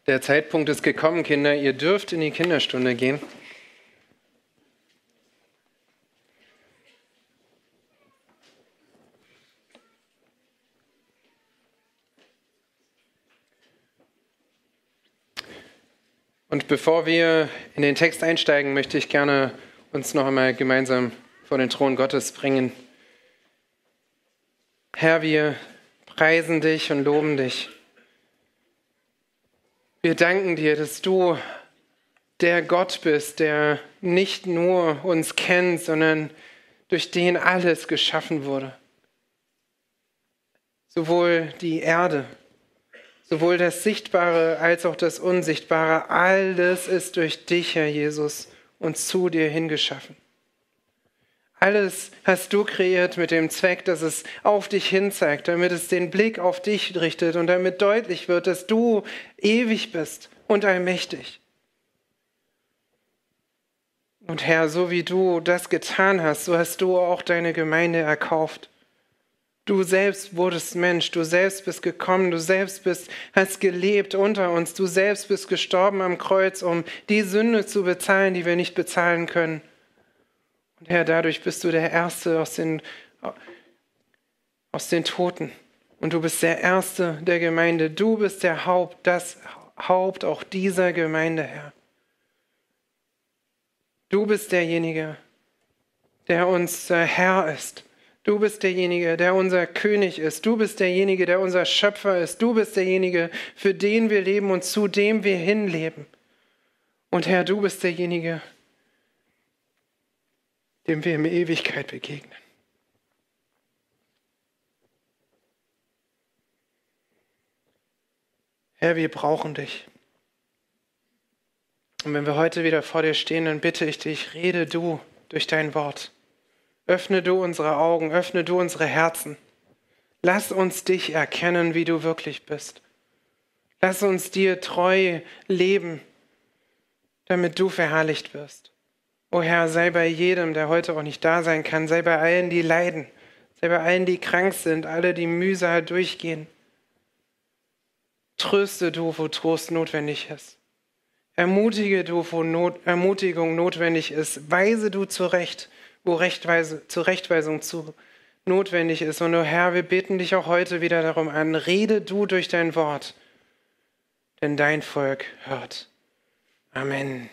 Der Zeitpunkt ist gekommen, Kinder. Ihr dürft in die Kinderstunde gehen. Und bevor wir in den Text einsteigen, möchte ich gerne uns noch einmal gemeinsam vor den Thron Gottes bringen. Herr, wir preisen dich und loben dich. Wir danken dir, dass du der Gott bist, der nicht nur uns kennt, sondern durch den alles geschaffen wurde. Sowohl die Erde, sowohl das Sichtbare als auch das Unsichtbare, alles ist durch dich, Herr Jesus, und zu dir hingeschaffen. Alles hast du kreiert mit dem Zweck, dass es auf dich hinzeigt, damit es den Blick auf dich richtet und damit deutlich wird, dass du ewig bist und allmächtig. Und Herr, so wie du das getan hast, so hast du auch deine Gemeinde erkauft. Du selbst wurdest Mensch, du selbst bist gekommen, du selbst hast gelebt unter uns, du selbst bist gestorben am Kreuz, um die Sünde zu bezahlen, die wir nicht bezahlen können. Und Herr, dadurch bist du der Erste aus den Toten. Und du bist der Erste der Gemeinde. Du bist der Haupt, das Haupt auch dieser Gemeinde, Herr. Du bist derjenige, der unser Herr ist. Du bist derjenige, der unser König ist. Du bist derjenige, der unser Schöpfer ist. Du bist derjenige, für den wir leben und zu dem wir hinleben. Und Herr, du bist derjenige, dem wir in Ewigkeit begegnen. Herr, wir brauchen dich. Und wenn wir heute wieder vor dir stehen, dann bitte ich dich, rede du durch dein Wort. Öffne du unsere Augen, öffne du unsere Herzen. Lass uns dich erkennen, wie du wirklich bist. Lass uns dir treu leben, damit du verherrlicht wirst. O Herr, sei bei jedem, der heute auch nicht da sein kann, sei bei allen, die leiden, sei bei allen, die krank sind, alle, die Mühsal durchgehen. Tröste du, wo Trost notwendig ist. Ermutige du, wo Ermutigung notwendig ist. Weise du zurecht, wo Zurechtweisung notwendig ist. Und o Herr, wir beten dich auch heute wieder darum an, rede du durch dein Wort, denn dein Volk hört. Amen.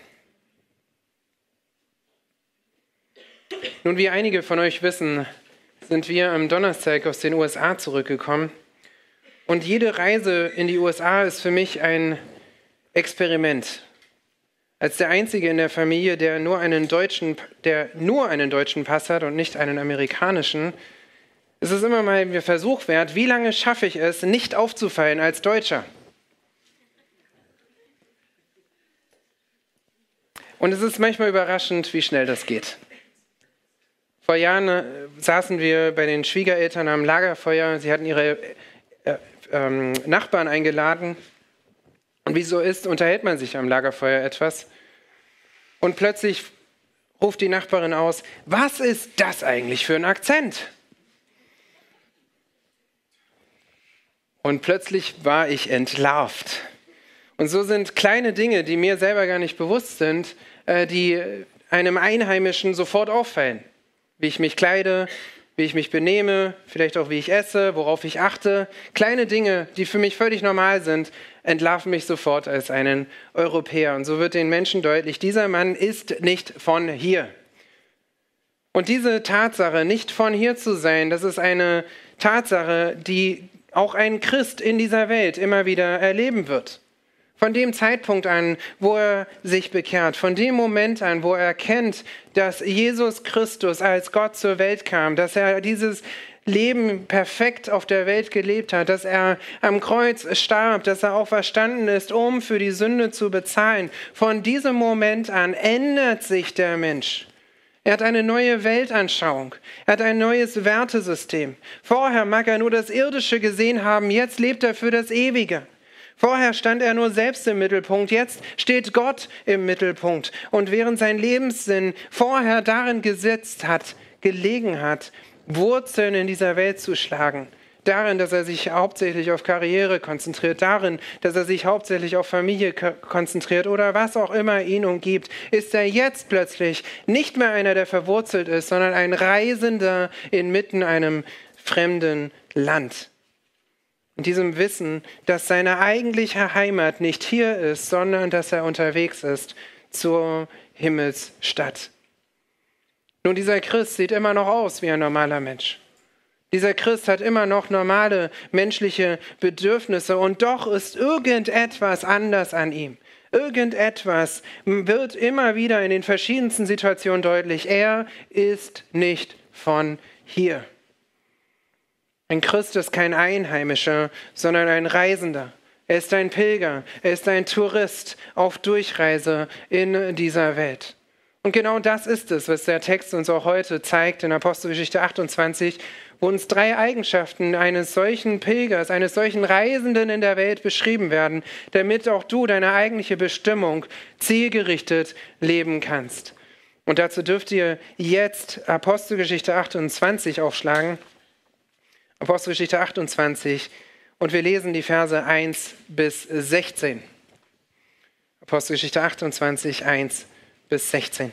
Nun, wie einige von euch wissen, sind wir am Donnerstag aus den USA zurückgekommen. Und jede Reise in die USA ist für mich ein Experiment. Als der Einzige in der Familie, der nur einen deutschen Pass hat und nicht einen amerikanischen, ist es immer mal ein Versuch wert, wie lange schaffe ich es, nicht aufzufallen als Deutscher. Und es ist manchmal überraschend, wie schnell das geht. Vor Jahren saßen wir bei den Schwiegereltern am Lagerfeuer. Sie hatten ihre Nachbarn eingeladen. Und wie so ist, unterhält man sich am Lagerfeuer etwas. Und plötzlich ruft die Nachbarin aus, was ist das eigentlich für ein Akzent? Und plötzlich war ich entlarvt. Und so sind kleine Dinge, die mir selber gar nicht bewusst sind, die einem Einheimischen sofort auffallen. Wie ich mich kleide, wie ich mich benehme, vielleicht auch wie ich esse, worauf ich achte. Kleine Dinge, die für mich völlig normal sind, entlarven mich sofort als einen Europäer. Und so wird den Menschen deutlich, dieser Mann ist nicht von hier. Und diese Tatsache, nicht von hier zu sein, das ist eine Tatsache, die auch ein Christ in dieser Welt immer wieder erleben wird. Von dem Zeitpunkt an, wo er sich bekehrt, von dem Moment an, wo er erkennt, dass Jesus Christus als Gott zur Welt kam, dass er dieses Leben perfekt auf der Welt gelebt hat, dass er am Kreuz starb, dass er auch verstanden ist, um für die Sünde zu bezahlen. Von diesem Moment an ändert sich der Mensch. Er hat eine neue Weltanschauung. Er hat ein neues Wertesystem. Vorher mag er nur das Irdische gesehen haben, jetzt lebt er für das Ewige. Vorher stand er nur selbst im Mittelpunkt, jetzt steht Gott im Mittelpunkt. Und während sein Lebenssinn vorher darin gelegen hat, Wurzeln in dieser Welt zu schlagen, darin, dass er sich hauptsächlich auf Karriere konzentriert, darin, dass er sich hauptsächlich auf Familie konzentriert oder was auch immer ihn umgibt, ist er jetzt plötzlich nicht mehr einer, der verwurzelt ist, sondern ein Reisender inmitten einem fremden Land. In diesem Wissen, dass seine eigentliche Heimat nicht hier ist, sondern dass er unterwegs ist zur Himmelsstadt. Nun, dieser Christ sieht immer noch aus wie ein normaler Mensch. Dieser Christ hat immer noch normale menschliche Bedürfnisse und doch ist irgendetwas anders an ihm. Irgendetwas wird immer wieder in den verschiedensten Situationen deutlich. Er ist nicht von hier. Ein Christ ist kein Einheimischer, sondern ein Reisender. Er ist ein Pilger, er ist ein Tourist auf Durchreise in dieser Welt. Und genau das ist es, was der Text uns auch heute zeigt in Apostelgeschichte 28, wo uns 3 Eigenschaften eines solchen Pilgers, eines solchen Reisenden in der Welt beschrieben werden, damit auch du deine eigentliche Bestimmung zielgerichtet leben kannst. Und dazu dürft ihr jetzt Apostelgeschichte 28 aufschlagen. Apostelgeschichte 28 und wir lesen die Verse 1 bis 16. Apostelgeschichte 28, 1 bis 16.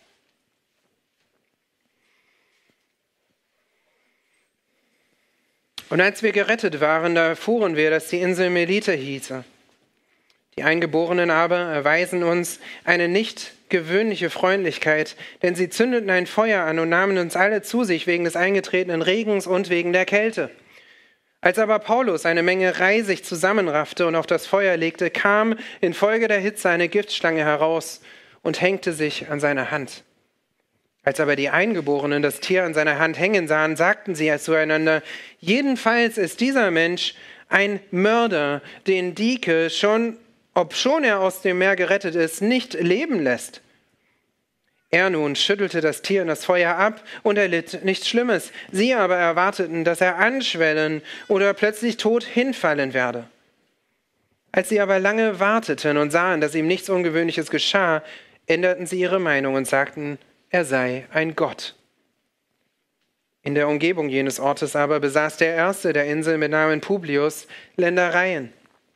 Und als wir gerettet waren, da erfuhren wir, dass die Insel Melite hieße. Die Eingeborenen aber erweisen uns eine nicht gewöhnliche Freundlichkeit, denn sie zündeten ein Feuer an und nahmen uns alle zu sich wegen des eingetretenen Regens und wegen der Kälte. Als aber Paulus eine Menge Reisig zusammenraffte und auf das Feuer legte, kam infolge der Hitze eine Giftschlange heraus und hängte sich an seiner Hand. Als aber die Eingeborenen das Tier an seiner Hand hängen sahen, sagten sie zueinander, jedenfalls ist dieser Mensch ein Mörder, den Dike obschon er aus dem Meer gerettet ist, nicht leben lässt. Er nun schüttelte das Tier in das Feuer ab und er litt nichts Schlimmes. Sie aber erwarteten, dass er anschwellen oder plötzlich tot hinfallen werde. Als sie aber lange warteten und sahen, dass ihm nichts Ungewöhnliches geschah, änderten sie ihre Meinung und sagten, er sei ein Gott. In der Umgebung jenes Ortes aber besaß der Erste der Insel mit Namen Publius Ländereien.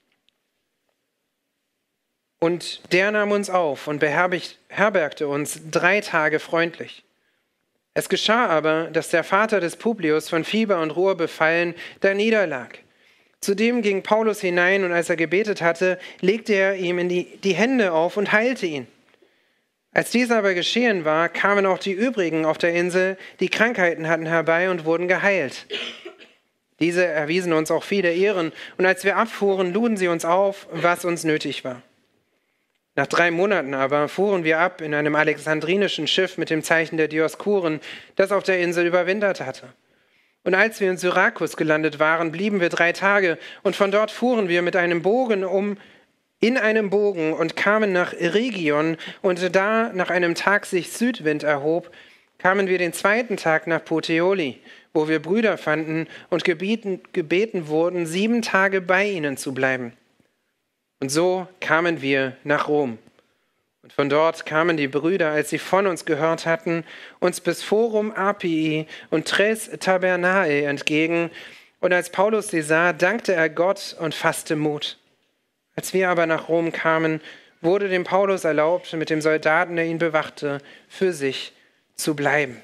Und der nahm uns auf und beherbergte uns 3 Tage freundlich. Es geschah aber, dass der Vater des Publius von Fieber und Ruhr befallen da niederlag. Zudem ging Paulus hinein und als er gebetet hatte, legte er ihm die Hände auf und heilte ihn. Als dies aber geschehen war, kamen auch die übrigen auf der Insel, die Krankheiten hatten, herbei und wurden geheilt. Diese erwiesen uns auch viele Ehren und als wir abfuhren, luden sie uns auf, was uns nötig war. Nach 3 Monaten aber fuhren wir ab in einem alexandrinischen Schiff mit dem Zeichen der Dioskuren, das auf der Insel überwintert hatte. Und als wir in Syrakus gelandet waren, blieben wir 3 Tage und von dort fuhren wir mit einem Bogen in einem Bogen und kamen nach Rhegion und da nach einem Tag sich Südwind erhob, kamen wir den 2. Tag nach Puteoli, wo wir Brüder fanden und gebeten wurden, 7 Tage bei ihnen zu bleiben. Und so kamen wir nach Rom. Und von dort kamen die Brüder, als sie von uns gehört hatten, uns bis Forum Apii und Tres Tabernae entgegen. Und als Paulus sie sah, dankte er Gott und fasste Mut. Als wir aber nach Rom kamen, wurde dem Paulus erlaubt, mit dem Soldaten, der ihn bewachte, für sich zu bleiben.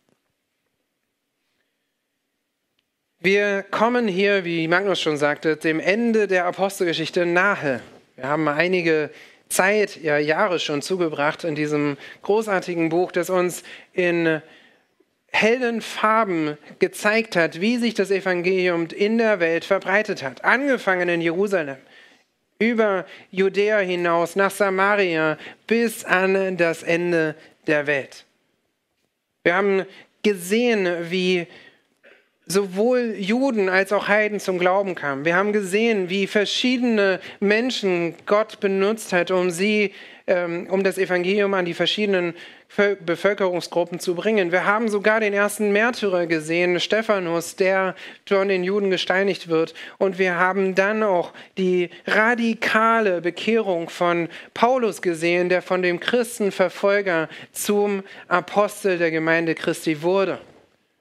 Wir kommen hier, wie Magnus schon sagte, dem Ende der Apostelgeschichte nahe. Wir haben einige Zeit, Jahre schon zugebracht in diesem großartigen Buch, das uns in hellen Farben gezeigt hat, wie sich das Evangelium in der Welt verbreitet hat. Angefangen in Jerusalem, über Judäa hinaus, nach Samaria, bis an das Ende der Welt. Wir haben gesehen, wie sowohl Juden als auch Heiden zum Glauben kamen. Wir haben gesehen, wie verschiedene Menschen Gott benutzt hat, um das Evangelium an die verschiedenen Bevölkerungsgruppen zu bringen. Wir haben sogar den ersten Märtyrer gesehen, Stephanus, der von den Juden gesteinigt wird. Und wir haben dann auch die radikale Bekehrung von Paulus gesehen, der von dem Christenverfolger zum Apostel der Gemeinde Christi wurde.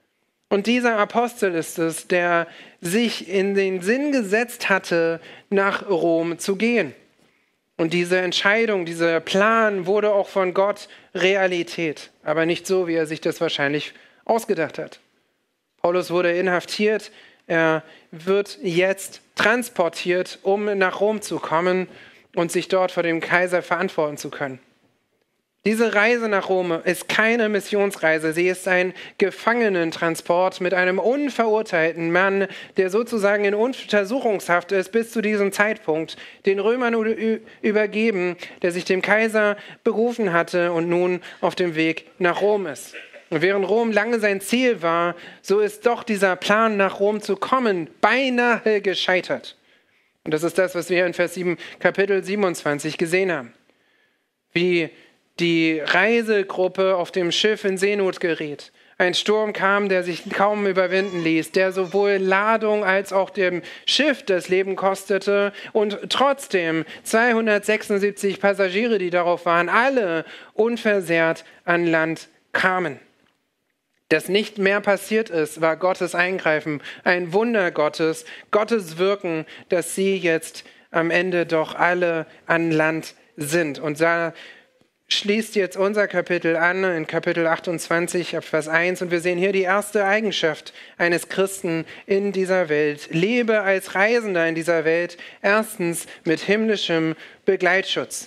Und dieser Apostel ist es, der sich in den Sinn gesetzt hatte, nach Rom zu gehen. Und diese Entscheidung, dieser Plan wurde auch von Gott Realität, aber nicht so, wie er sich das wahrscheinlich ausgedacht hat. Paulus wurde inhaftiert, er wird jetzt transportiert, um nach Rom zu kommen und sich dort vor dem Kaiser verantworten zu können. Diese Reise nach Rom ist keine Missionsreise, sie ist ein Gefangenentransport mit einem unverurteilten Mann, der sozusagen in Untersuchungshaft ist bis zu diesem Zeitpunkt, den Römern übergeben, der sich dem Kaiser berufen hatte und nun auf dem Weg nach Rom ist. Und während Rom lange sein Ziel war, so ist doch dieser Plan, nach Rom zu kommen, beinahe gescheitert. Und das ist das, was wir in Vers 7, Kapitel 27 gesehen haben. Wie die Reisegruppe auf dem Schiff in Seenot geriet. Ein Sturm kam, der sich kaum überwinden ließ, der sowohl Ladung als auch dem Schiff das Leben kostete und trotzdem 276 Passagiere, die darauf waren, alle unversehrt an Land kamen. Dass nicht mehr passiert ist, war Gottes Eingreifen, ein Wunder Gottes, Gottes Wirken, dass sie jetzt am Ende doch alle an Land sind. Und da schließt jetzt unser Kapitel an, in Kapitel 28, ab Vers 1. Und wir sehen hier die erste Eigenschaft eines Christen in dieser Welt. Lebe als Reisender in dieser Welt, erstens mit himmlischem Begleitschutz.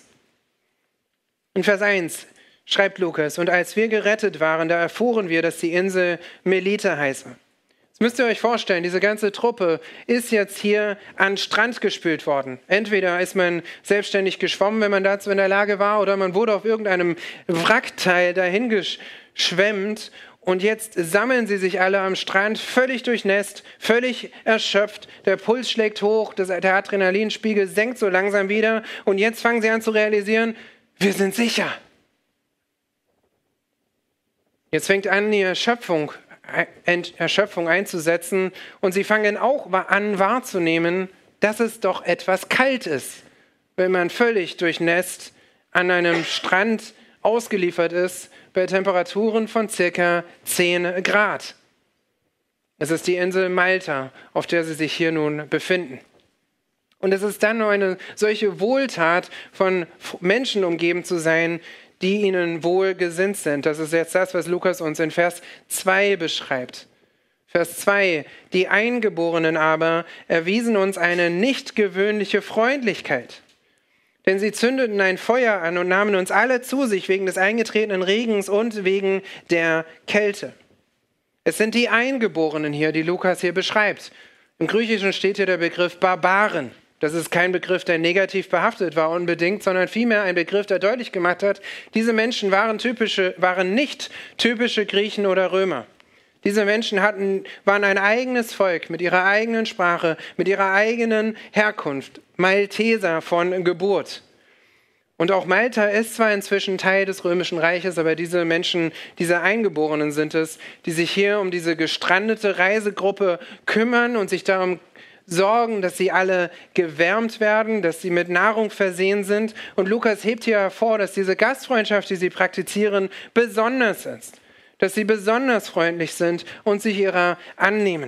In Vers 1 schreibt Lukas, und als wir gerettet waren, da erfuhren wir, dass die Insel Melite heiße. Das müsst ihr euch vorstellen, diese ganze Truppe ist jetzt hier an Strand gespült worden. Entweder ist man selbstständig geschwommen, wenn man dazu in der Lage war, oder man wurde auf irgendeinem Wrackteil dahin geschwemmt und jetzt sammeln sie sich alle am Strand, völlig durchnässt, völlig erschöpft. Der Puls schlägt hoch, der Adrenalinspiegel senkt so langsam wieder und jetzt fangen sie an zu realisieren, wir sind sicher. Jetzt fängt an, die Erschöpfung einzusetzen und sie fangen auch an wahrzunehmen, dass es doch etwas kalt ist, wenn man völlig durchnässt an einem Strand ausgeliefert ist bei Temperaturen von circa 10 Grad. Es ist die Insel Malta, auf der sie sich hier nun befinden. Und es ist dann nur eine solche Wohltat, von Menschen umgeben zu sein, die ihnen wohlgesinnt sind. Das ist jetzt das, was Lukas uns in Vers 2 beschreibt. Vers 2, die Eingeborenen aber erwiesen uns eine nicht gewöhnliche Freundlichkeit. Denn sie zündeten ein Feuer an und nahmen uns alle zu sich wegen des eingetretenen Regens und wegen der Kälte. Es sind die Eingeborenen hier, die Lukas hier beschreibt. Im Griechischen steht hier der Begriff Barbaren. Das ist kein Begriff, der negativ behaftet war unbedingt, sondern vielmehr ein Begriff, der deutlich gemacht hat, diese Menschen waren nicht typische Griechen oder Römer. Diese Menschen waren ein eigenes Volk mit ihrer eigenen Sprache, mit ihrer eigenen Herkunft, Malteser von Geburt. Und auch Malta ist zwar inzwischen Teil des Römischen Reiches, aber diese Menschen, diese Eingeborenen sind es, die sich hier um diese gestrandete Reisegruppe kümmern und sich darum sorgen, dass sie alle gewärmt werden, dass sie mit Nahrung versehen sind. Und Lukas hebt hier hervor, dass diese Gastfreundschaft, die sie praktizieren, besonders ist. Dass sie besonders freundlich sind und sich ihrer annehmen.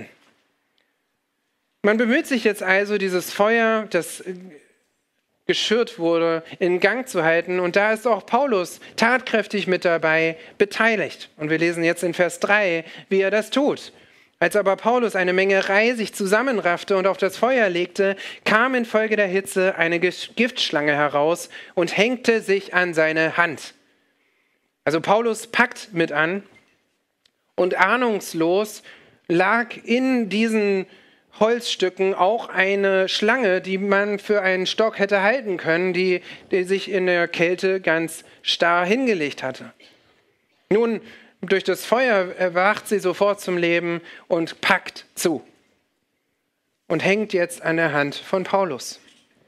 Man bemüht sich jetzt also, dieses Feuer, das geschürt wurde, in Gang zu halten. Und da ist auch Paulus tatkräftig mit dabei beteiligt. Und wir lesen jetzt in Vers 3, wie er das tut. Als aber Paulus eine Menge Reisig zusammenraffte und auf das Feuer legte, kam infolge der Hitze eine Giftschlange heraus und hängte sich an seine Hand. Also Paulus packt mit an und ahnungslos lag in diesen Holzstücken auch eine Schlange, die man für einen Stock hätte halten können, die sich in der Kälte ganz starr hingelegt hatte. Nun, durch das Feuer erwacht sie sofort zum Leben und packt zu und hängt jetzt an der Hand von Paulus.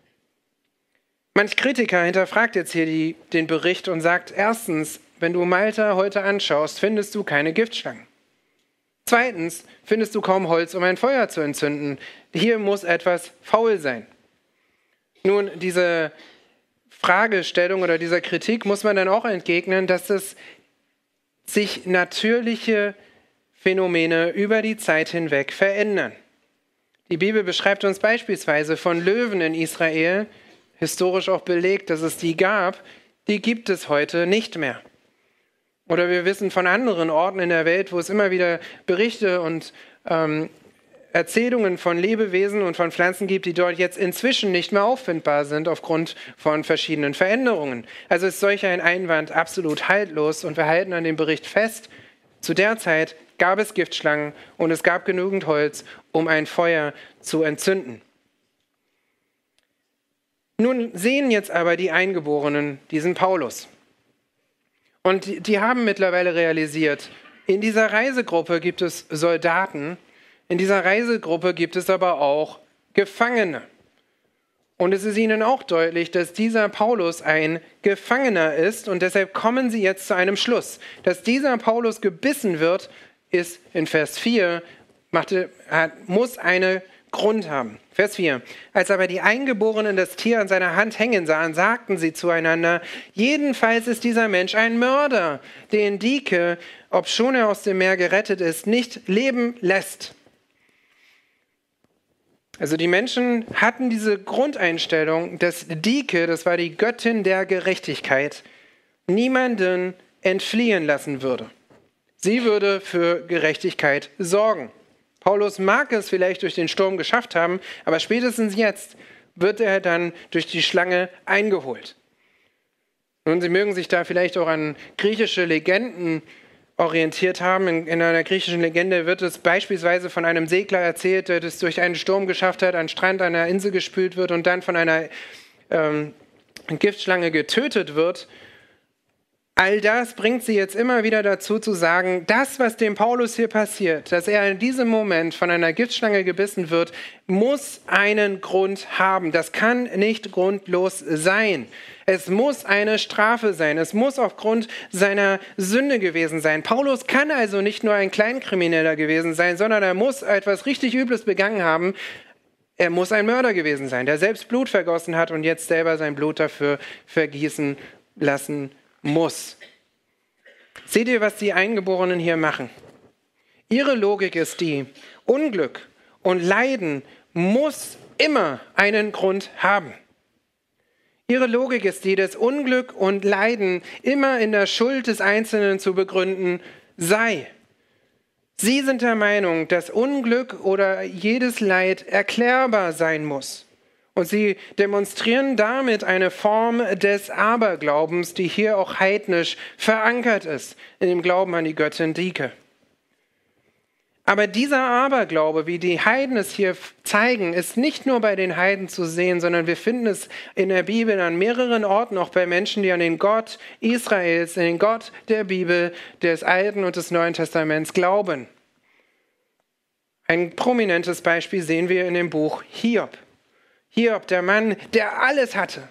Manch Kritiker hinterfragt jetzt hier den Bericht und sagt, erstens, wenn du Malta heute anschaust, findest du keine Giftschlangen. Zweitens, findest du kaum Holz, um ein Feuer zu entzünden. Hier muss etwas faul sein. Nun, diese Fragestellung oder dieser Kritik muss man dann auch entgegnen, dass es sich natürliche Phänomene über die Zeit hinweg verändern. Die Bibel beschreibt uns beispielsweise von Löwen in Israel, historisch auch belegt, dass es die gab, die gibt es heute nicht mehr. Oder wir wissen von anderen Orten in der Welt, wo es immer wieder Berichte und Erzählungen von Lebewesen und von Pflanzen gibt, die dort jetzt inzwischen nicht mehr auffindbar sind aufgrund von verschiedenen Veränderungen. Also ist solch ein Einwand absolut haltlos und wir halten an dem Bericht fest, zu der Zeit gab es Giftschlangen und es gab genügend Holz, um ein Feuer zu entzünden. Nun sehen jetzt aber die Eingeborenen diesen Paulus. Und die haben mittlerweile realisiert, in dieser Reisegruppe gibt es Soldaten, in dieser Reisegruppe gibt es aber auch Gefangene. Und es ist ihnen auch deutlich, dass dieser Paulus ein Gefangener ist und deshalb kommen sie jetzt zu einem Schluss. Dass dieser Paulus gebissen wird, ist in Vers 4, muss einen Grund haben. Vers 4. Als aber die Eingeborenen das Tier an seiner Hand hängen sahen, sagten sie zueinander, jedenfalls ist dieser Mensch ein Mörder, den Dike, obschon er aus dem Meer gerettet ist, nicht leben lässt. Also die Menschen hatten diese Grundeinstellung, dass Dike, das war die Göttin der Gerechtigkeit, niemanden entfliehen lassen würde. Sie würde für Gerechtigkeit sorgen. Paulus mag es vielleicht durch den Sturm geschafft haben, aber spätestens jetzt wird er dann durch die Schlange eingeholt. Nun, Sie mögen sich da vielleicht auch an griechische Legenden orientiert haben. In einer griechischen Legende wird es beispielsweise von einem Segler erzählt, der es durch einen Sturm geschafft hat, an den Strand einer Insel gespült wird und dann von einer Giftschlange getötet wird. All das bringt sie jetzt immer wieder dazu zu sagen, das, was dem Paulus hier passiert, dass er in diesem Moment von einer Giftschlange gebissen wird, muss einen Grund haben. Das kann nicht grundlos sein. Es muss eine Strafe sein. Es muss aufgrund seiner Sünde gewesen sein. Paulus kann also nicht nur ein Kleinkrimineller gewesen sein, sondern er muss etwas richtig Übles begangen haben. Er muss ein Mörder gewesen sein, der selbst Blut vergossen hat und jetzt selber sein Blut dafür vergießen lassen muss. Seht ihr, was die Eingeborenen hier machen? Ihre Logik ist die, Unglück und Leiden muss immer einen Grund haben. Ihre Logik ist die, dass Unglück und Leiden immer in der Schuld des Einzelnen zu begründen sei. Sie sind der Meinung, dass Unglück oder jedes Leid erklärbar sein muss. Und sie demonstrieren damit eine Form des Aberglaubens, die hier auch heidnisch verankert ist, in dem Glauben an die Göttin Dike. Aber dieser Aberglaube, wie die Heiden es hier zeigen, ist nicht nur bei den Heiden zu sehen, sondern wir finden es in der Bibel an mehreren Orten, auch bei Menschen, die an den Gott Israels, an den Gott der Bibel, des Alten und des Neuen Testaments glauben. Ein prominentes Beispiel sehen wir in dem Buch Hiob. Hiob, der Mann, der alles hatte,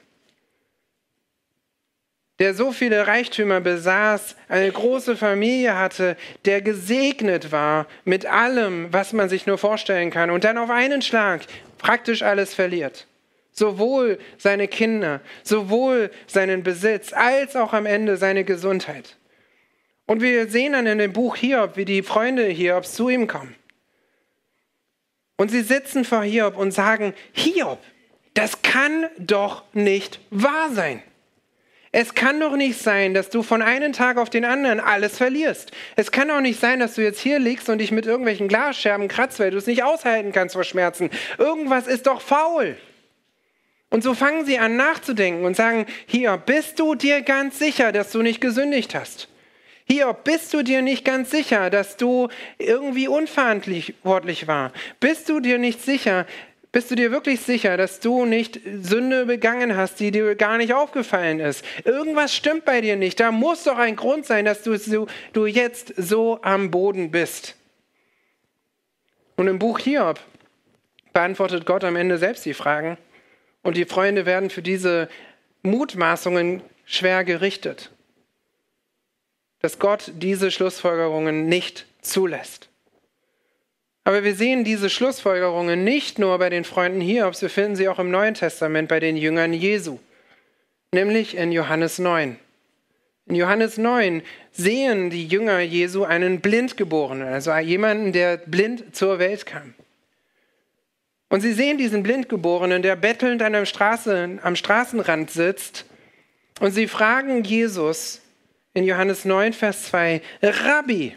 der so viele Reichtümer besaß, eine große Familie hatte, der gesegnet war mit allem, was man sich nur vorstellen kann und dann auf einen Schlag praktisch alles verliert. Sowohl seine Kinder, sowohl seinen Besitz, als auch am Ende seine Gesundheit. Und wir sehen dann in dem Buch Hiob, wie die Freunde Hiobs zu ihm kommen. Und sie sitzen vor Hiob und sagen, Hiob, das kann doch nicht wahr sein. Es kann doch nicht sein, dass du von einem Tag auf den anderen alles verlierst. Es kann doch nicht sein, dass du jetzt hier liegst und dich mit irgendwelchen Glasscherben kratzt, weil du es nicht aushalten kannst vor Schmerzen. Irgendwas ist doch faul. Und so fangen sie an nachzudenken und sagen, Hiob, bist du dir ganz sicher, dass du nicht gesündigt hast? Hiob, bist du dir nicht ganz sicher, dass du irgendwie unverantwortlich warst? Bist du dir wirklich sicher, dass du nicht Sünde begangen hast, die dir gar nicht aufgefallen ist? Irgendwas stimmt bei dir nicht. Da muss doch ein Grund sein, dass du jetzt so am Boden bist. Und im Buch Hiob beantwortet Gott am Ende selbst die Fragen. Und die Freunde werden für diese Mutmaßungen schwer gerichtet. Dass Gott diese Schlussfolgerungen nicht zulässt. Aber wir sehen diese Schlussfolgerungen nicht nur bei den Freunden Hiobs, wir finden sie auch im Neuen Testament bei den Jüngern Jesu, nämlich in Johannes 9. In Johannes 9 sehen die Jünger Jesu einen Blindgeborenen, also jemanden, der blind zur Welt kam. Und sie sehen diesen Blindgeborenen, der bettelnd am Straßenrand sitzt. Und sie fragen Jesus in Johannes 9, Vers 2, Rabbi,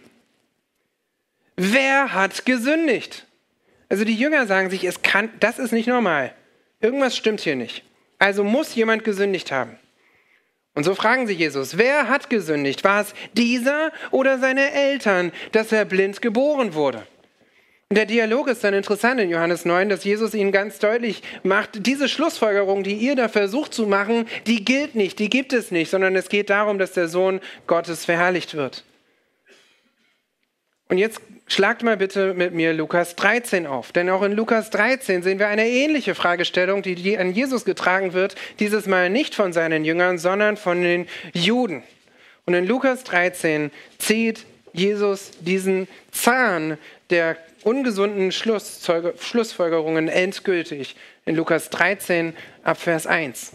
wer hat gesündigt? Also die Jünger sagen sich, das ist nicht normal. Irgendwas stimmt hier nicht. Also muss jemand gesündigt haben. Und so fragen sie Jesus, wer hat gesündigt? War es dieser oder seine Eltern, dass er blind geboren wurde? Und der Dialog ist dann interessant in Johannes 9, dass Jesus ihnen ganz deutlich macht, diese Schlussfolgerung, die ihr da versucht zu machen, die gilt nicht, die gibt es nicht, sondern es geht darum, dass der Sohn Gottes verherrlicht wird. Und jetzt schlagt mal bitte mit mir Lukas 13 auf, denn auch in Lukas 13 sehen wir eine ähnliche Fragestellung, die an Jesus getragen wird, dieses Mal nicht von seinen Jüngern, sondern von den Juden. Und in Lukas 13 zieht Jesus diesen Zahn der ungesunden Schlussfolgerungen endgültig. In Lukas 13 ab Vers 1.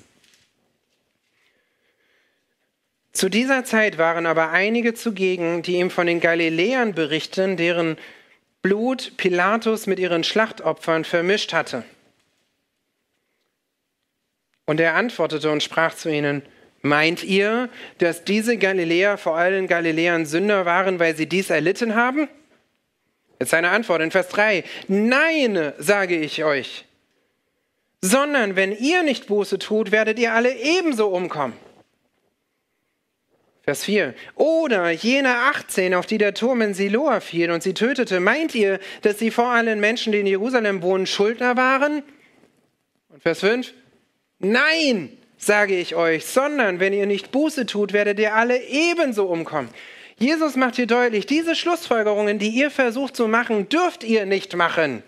Zu dieser Zeit waren aber einige zugegen, die ihm von den Galiläern berichten, deren Blut Pilatus mit ihren Schlachtopfern vermischt hatte. Und er antwortete und sprach zu ihnen, meint ihr, dass diese Galiläer vor allen Galiläern Sünder waren, weil sie dies erlitten haben? Jetzt seine Antwort in Vers 3. Nein, sage ich euch, sondern wenn ihr nicht Buße tut, werdet ihr alle ebenso umkommen. Vers 4. Oder jene 18, auf die der Turm in Siloa fiel und sie tötete, meint ihr, dass sie vor allen Menschen, die in Jerusalem wohnen, Schuldner waren? Und Vers 5. Nein, sage ich euch, sondern wenn ihr nicht Buße tut, werdet ihr alle ebenso umkommen. Jesus macht hier deutlich, diese Schlussfolgerungen, die ihr versucht zu machen, dürft ihr nicht machen.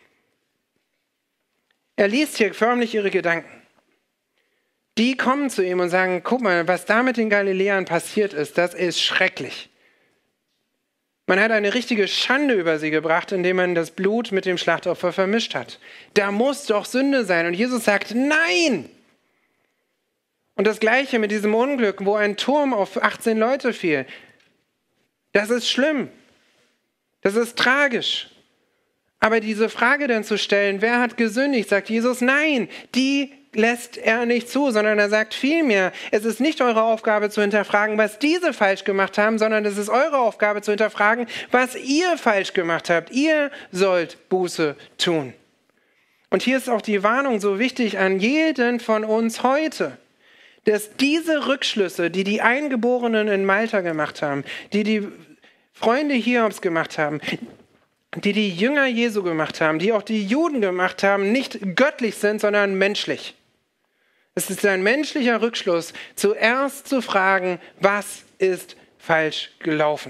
Er liest hier förmlich ihre Gedanken. Die kommen zu ihm und sagen, guck mal, was da mit den Galiläern passiert ist, das ist schrecklich. Man hat eine richtige Schande über sie gebracht, indem man das Blut mit dem Schlachtopfer vermischt hat. Da muss doch Sünde sein. Und Jesus sagt, nein! Und das Gleiche mit diesem Unglück, wo ein Turm auf 18 Leute fiel. Das ist schlimm. Das ist tragisch. Aber diese Frage dann zu stellen, wer hat gesündigt, sagt Jesus, nein, die lässt er nicht zu, sondern er sagt vielmehr, es ist nicht eure Aufgabe zu hinterfragen, was diese falsch gemacht haben, sondern es ist eure Aufgabe zu hinterfragen, was ihr falsch gemacht habt. Ihr sollt Buße tun. Und hier ist auch die Warnung so wichtig an jeden von uns heute, dass diese Rückschlüsse, die die Eingeborenen in Malta gemacht haben, die die Freunde Hiobs gemacht haben, die die Jünger Jesu gemacht haben, die auch die Juden gemacht haben, nicht göttlich sind, sondern menschlich. Es ist ein menschlicher Rückschluss, zuerst zu fragen, was ist falsch gelaufen.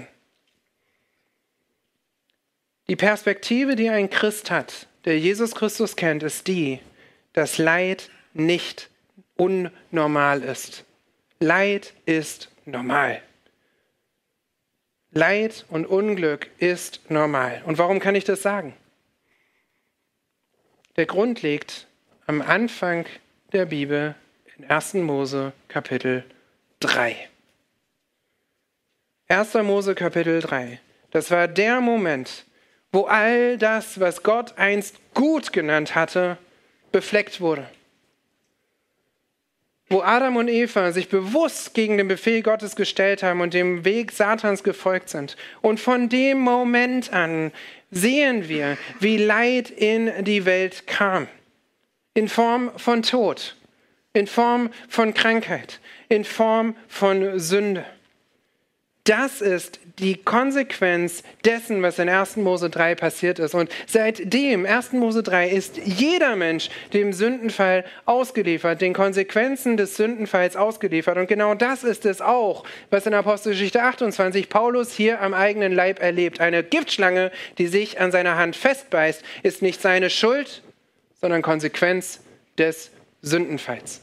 Die Perspektive, die ein Christ hat, der Jesus Christus kennt, ist die, dass Leid nicht unnormal ist. Leid ist normal. Leid und Unglück ist normal. Und warum kann ich das sagen? Der Grund liegt am Anfang der Bibel in 1. Mose Kapitel 3. 1. Mose Kapitel 3. Das war der Moment, wo all das, was Gott einst gut genannt hatte, befleckt wurde. Wo Adam und Eva sich bewusst gegen den Befehl Gottes gestellt haben und dem Weg Satans gefolgt sind. Und von dem Moment an sehen wir, wie Leid in die Welt kam. In Form von Tod, in Form von Krankheit, in Form von Sünde. Das ist die Konsequenz dessen, was in 1. Mose 3 passiert ist. Und seitdem, 1. Mose 3, ist jeder Mensch dem Sündenfall ausgeliefert, den Konsequenzen des Sündenfalls ausgeliefert. Und genau das ist es auch, was in Apostelgeschichte 28 Paulus hier am eigenen Leib erlebt. Eine Giftschlange, die sich an seiner Hand festbeißt, ist nicht seine Schuld, sondern Konsequenz des Sündenfalls.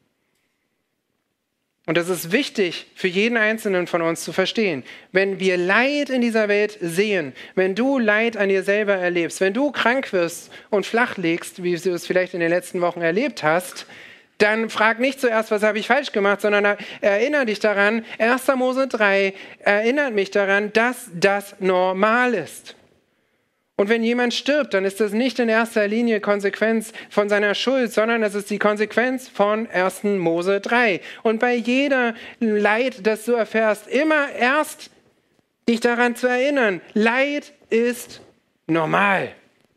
Und das ist wichtig für jeden Einzelnen von uns zu verstehen. Wenn wir Leid in dieser Welt sehen, wenn du Leid an dir selber erlebst, wenn du krank wirst und flach liegst, wie du es vielleicht in den letzten Wochen erlebt hast, dann frag nicht zuerst, was habe ich falsch gemacht, sondern erinnere dich daran, 1. Mose 3 erinnert mich daran, dass das normal ist. Und wenn jemand stirbt, dann ist das nicht in erster Linie Konsequenz von seiner Schuld, sondern es ist die Konsequenz von 1. Mose 3. Und bei jeder Leid, das du erfährst, immer erst dich daran zu erinnern, Leid ist normal.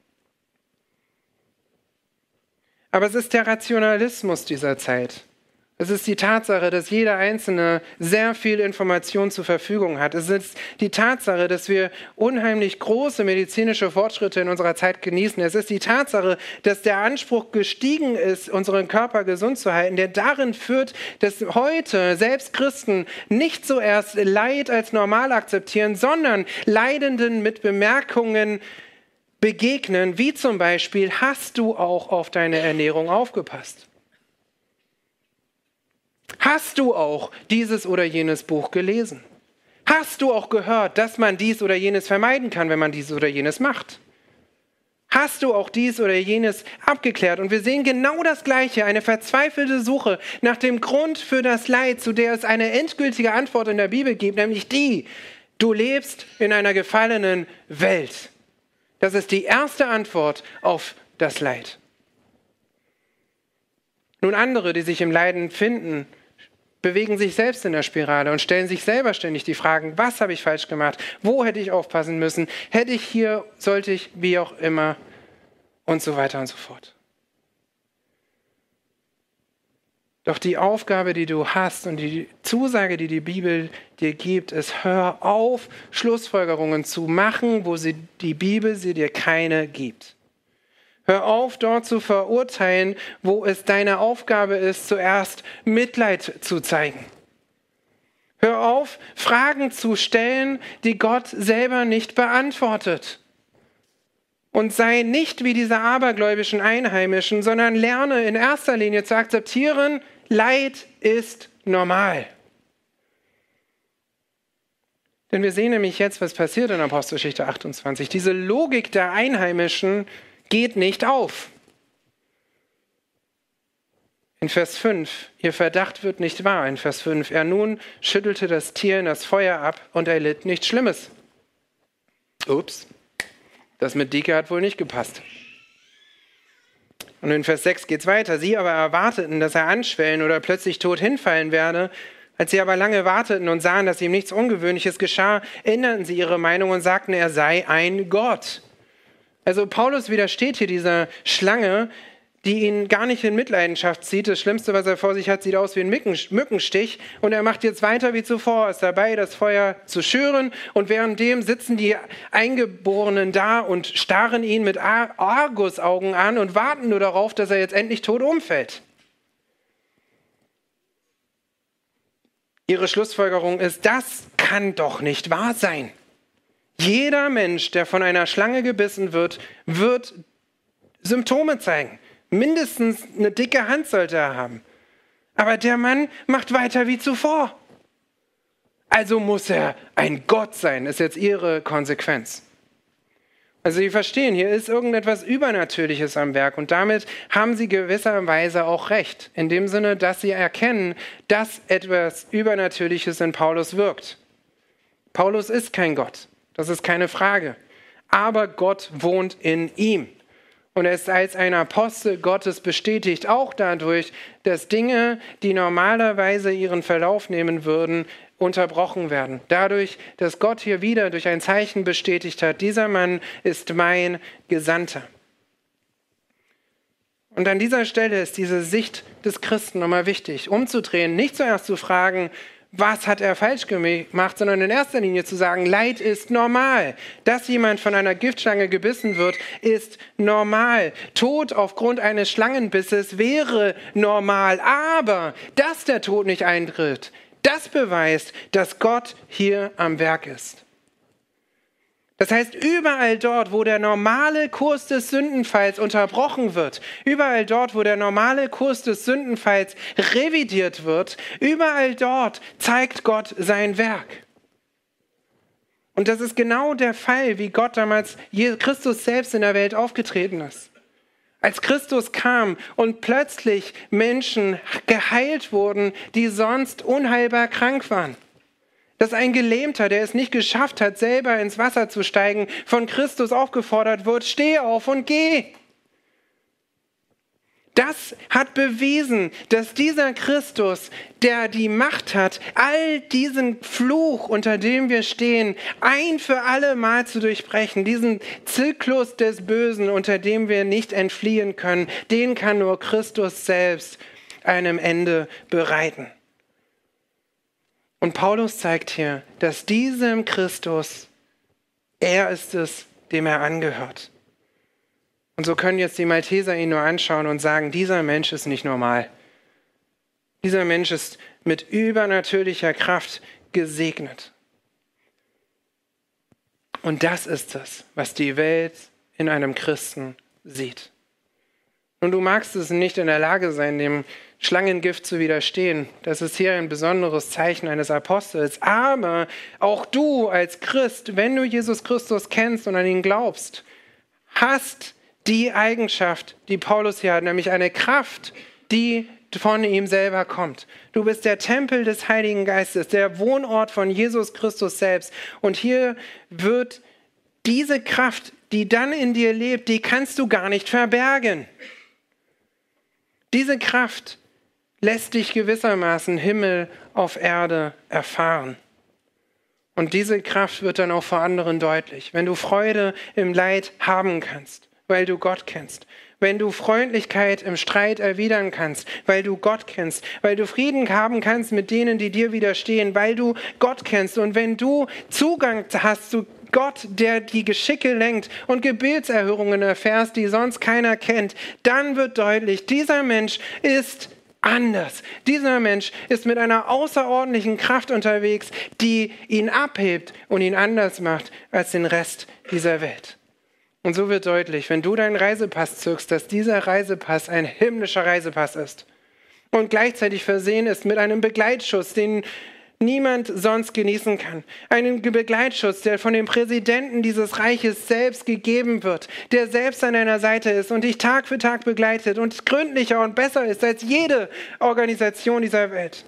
Aber es ist der Rationalismus dieser Zeit. Es ist die Tatsache, dass jeder Einzelne sehr viel Information zur Verfügung hat. Es ist die Tatsache, dass wir unheimlich große medizinische Fortschritte in unserer Zeit genießen. Es ist die Tatsache, dass der Anspruch gestiegen ist, unseren Körper gesund zu halten, der darin führt, dass heute selbst Christen nicht zuerst Leid als normal akzeptieren, sondern Leidenden mit Bemerkungen begegnen, wie zum Beispiel: Hast du auch auf deine Ernährung aufgepasst? Hast du auch dieses oder jenes Buch gelesen? Hast du auch gehört, dass man dies oder jenes vermeiden kann, wenn man dies oder jenes macht? Hast du auch dies oder jenes abgeklärt? Und wir sehen genau das Gleiche, eine verzweifelte Suche nach dem Grund für das Leid, zu der es eine endgültige Antwort in der Bibel gibt, nämlich die: Du lebst in einer gefallenen Welt. Das ist die erste Antwort auf das Leid. Nun, andere, die sich im Leiden finden, bewegen sich selbst in der Spirale und stellen sich selber ständig die Fragen: Was habe ich falsch gemacht? Wo hätte ich aufpassen müssen? Hätte ich hier, sollte ich, wie auch immer, und so weiter und so fort. Doch die Aufgabe, die du hast, und die Zusage, die die Bibel dir gibt, ist: Hör auf, Schlussfolgerungen zu machen, wo die Bibel dir keine gibt. Hör auf, dort zu verurteilen, wo es deine Aufgabe ist, zuerst Mitleid zu zeigen. Hör auf, Fragen zu stellen, die Gott selber nicht beantwortet. Und sei nicht wie diese abergläubischen Einheimischen, sondern lerne in erster Linie zu akzeptieren: Leid ist normal. Denn wir sehen nämlich jetzt, was passiert in Apostelgeschichte 28. Diese Logik der Einheimischen geht nicht auf. In Vers 5, ihr Verdacht wird nicht wahr. In Vers 5, er nun schüttelte das Tier in das Feuer ab und er litt nichts Schlimmes. Ups, das mit Dike hat wohl nicht gepasst. Und in Vers 6 geht es weiter. Sie aber erwarteten, dass er anschwellen oder plötzlich tot hinfallen werde. Als sie aber lange warteten und sahen, dass ihm nichts Ungewöhnliches geschah, änderten sie ihre Meinung und sagten, er sei ein Gott. Also Paulus widersteht hier dieser Schlange, die ihn gar nicht in Mitleidenschaft zieht. Das Schlimmste, was er vor sich hat, sieht aus wie ein Mückenstich. Und er macht jetzt weiter wie zuvor, ist dabei, das Feuer zu schüren. Und währenddem sitzen die Eingeborenen da und starren ihn mit Argusaugen an und warten nur darauf, dass er jetzt endlich tot umfällt. Ihre Schlussfolgerung ist: Das kann doch nicht wahr sein. Jeder Mensch, der von einer Schlange gebissen wird, wird Symptome zeigen. Mindestens eine dicke Hand sollte er haben. Aber der Mann macht weiter wie zuvor. Also muss er ein Gott sein, ist jetzt ihre Konsequenz. Also Sie verstehen, hier ist irgendetwas Übernatürliches am Werk und damit haben Sie gewisserweise auch recht. In dem Sinne, dass Sie erkennen, dass etwas Übernatürliches in Paulus wirkt. Paulus ist kein Gott, das ist keine Frage. Aber Gott wohnt in ihm. Und er ist als ein Apostel Gottes bestätigt, auch dadurch, dass Dinge, die normalerweise ihren Verlauf nehmen würden, unterbrochen werden. Dadurch, dass Gott hier wieder durch ein Zeichen bestätigt hat, dieser Mann ist mein Gesandter. Und an dieser Stelle ist diese Sicht des Christen nochmal wichtig, umzudrehen, nicht zuerst zu fragen, was hat er falsch gemacht, sondern in erster Linie zu sagen, Leid ist normal. Dass jemand von einer Giftschlange gebissen wird, ist normal. Tod aufgrund eines Schlangenbisses wäre normal. Aber dass der Tod nicht eintritt, das beweist, dass Gott hier am Werk ist. Das heißt, überall dort, wo der normale Kurs des Sündenfalls unterbrochen wird, überall dort, wo der normale Kurs des Sündenfalls revidiert wird, überall dort zeigt Gott sein Werk. Und das ist genau der Fall, wie Gott damals Christus selbst in der Welt aufgetreten ist. Als Christus kam und plötzlich Menschen geheilt wurden, die sonst unheilbar krank waren. Dass ein Gelähmter, der es nicht geschafft hat, selber ins Wasser zu steigen, von Christus aufgefordert wird, steh auf und geh. Das hat bewiesen, dass dieser Christus, der die Macht hat, all diesen Fluch, unter dem wir stehen, ein für alle Mal zu durchbrechen, diesen Zyklus des Bösen, unter dem wir nicht entfliehen können, den kann nur Christus selbst einem Ende bereiten. Und Paulus zeigt hier, dass diesem Christus, er ist es, dem er angehört. Und so können jetzt die Malteser ihn nur anschauen und sagen, dieser Mensch ist nicht normal. Dieser Mensch ist mit übernatürlicher Kraft gesegnet. Und das ist es, was die Welt in einem Christen sieht. Und du magst es nicht in der Lage sein, dem Schlangengift zu widerstehen. Das ist hier ein besonderes Zeichen eines Apostels. Aber auch du als Christ, wenn du Jesus Christus kennst und an ihn glaubst, hast die Eigenschaft, die Paulus hier hat, nämlich eine Kraft, die von ihm selber kommt. Du bist der Tempel des Heiligen Geistes, der Wohnort von Jesus Christus selbst. Und hier wird diese Kraft, die dann in dir lebt, die kannst du gar nicht verbergen. Diese Kraft lässt dich gewissermaßen Himmel auf Erde erfahren. Und diese Kraft wird dann auch vor anderen deutlich. Wenn du Freude im Leid haben kannst, weil du Gott kennst. Wenn du Freundlichkeit im Streit erwidern kannst, weil du Gott kennst. Weil du Frieden haben kannst mit denen, die dir widerstehen, weil du Gott kennst. Und wenn du Zugang hast zu Gott, der die Geschicke lenkt und Gebetserhörungen erfährst, die sonst keiner kennt, dann wird deutlich, dieser Mensch ist anders. Dieser Mensch ist mit einer außerordentlichen Kraft unterwegs, die ihn abhebt und ihn anders macht als den Rest dieser Welt. Und so wird deutlich, wenn du deinen Reisepass zückst, dass dieser Reisepass ein himmlischer Reisepass ist und gleichzeitig versehen ist mit einem Begleitschutz, den niemand sonst genießen kann. Einen Begleitschutz, der von dem Präsidenten dieses Reiches selbst gegeben wird, der selbst an deiner Seite ist und dich Tag für Tag begleitet und gründlicher und besser ist als jede Organisation dieser Welt.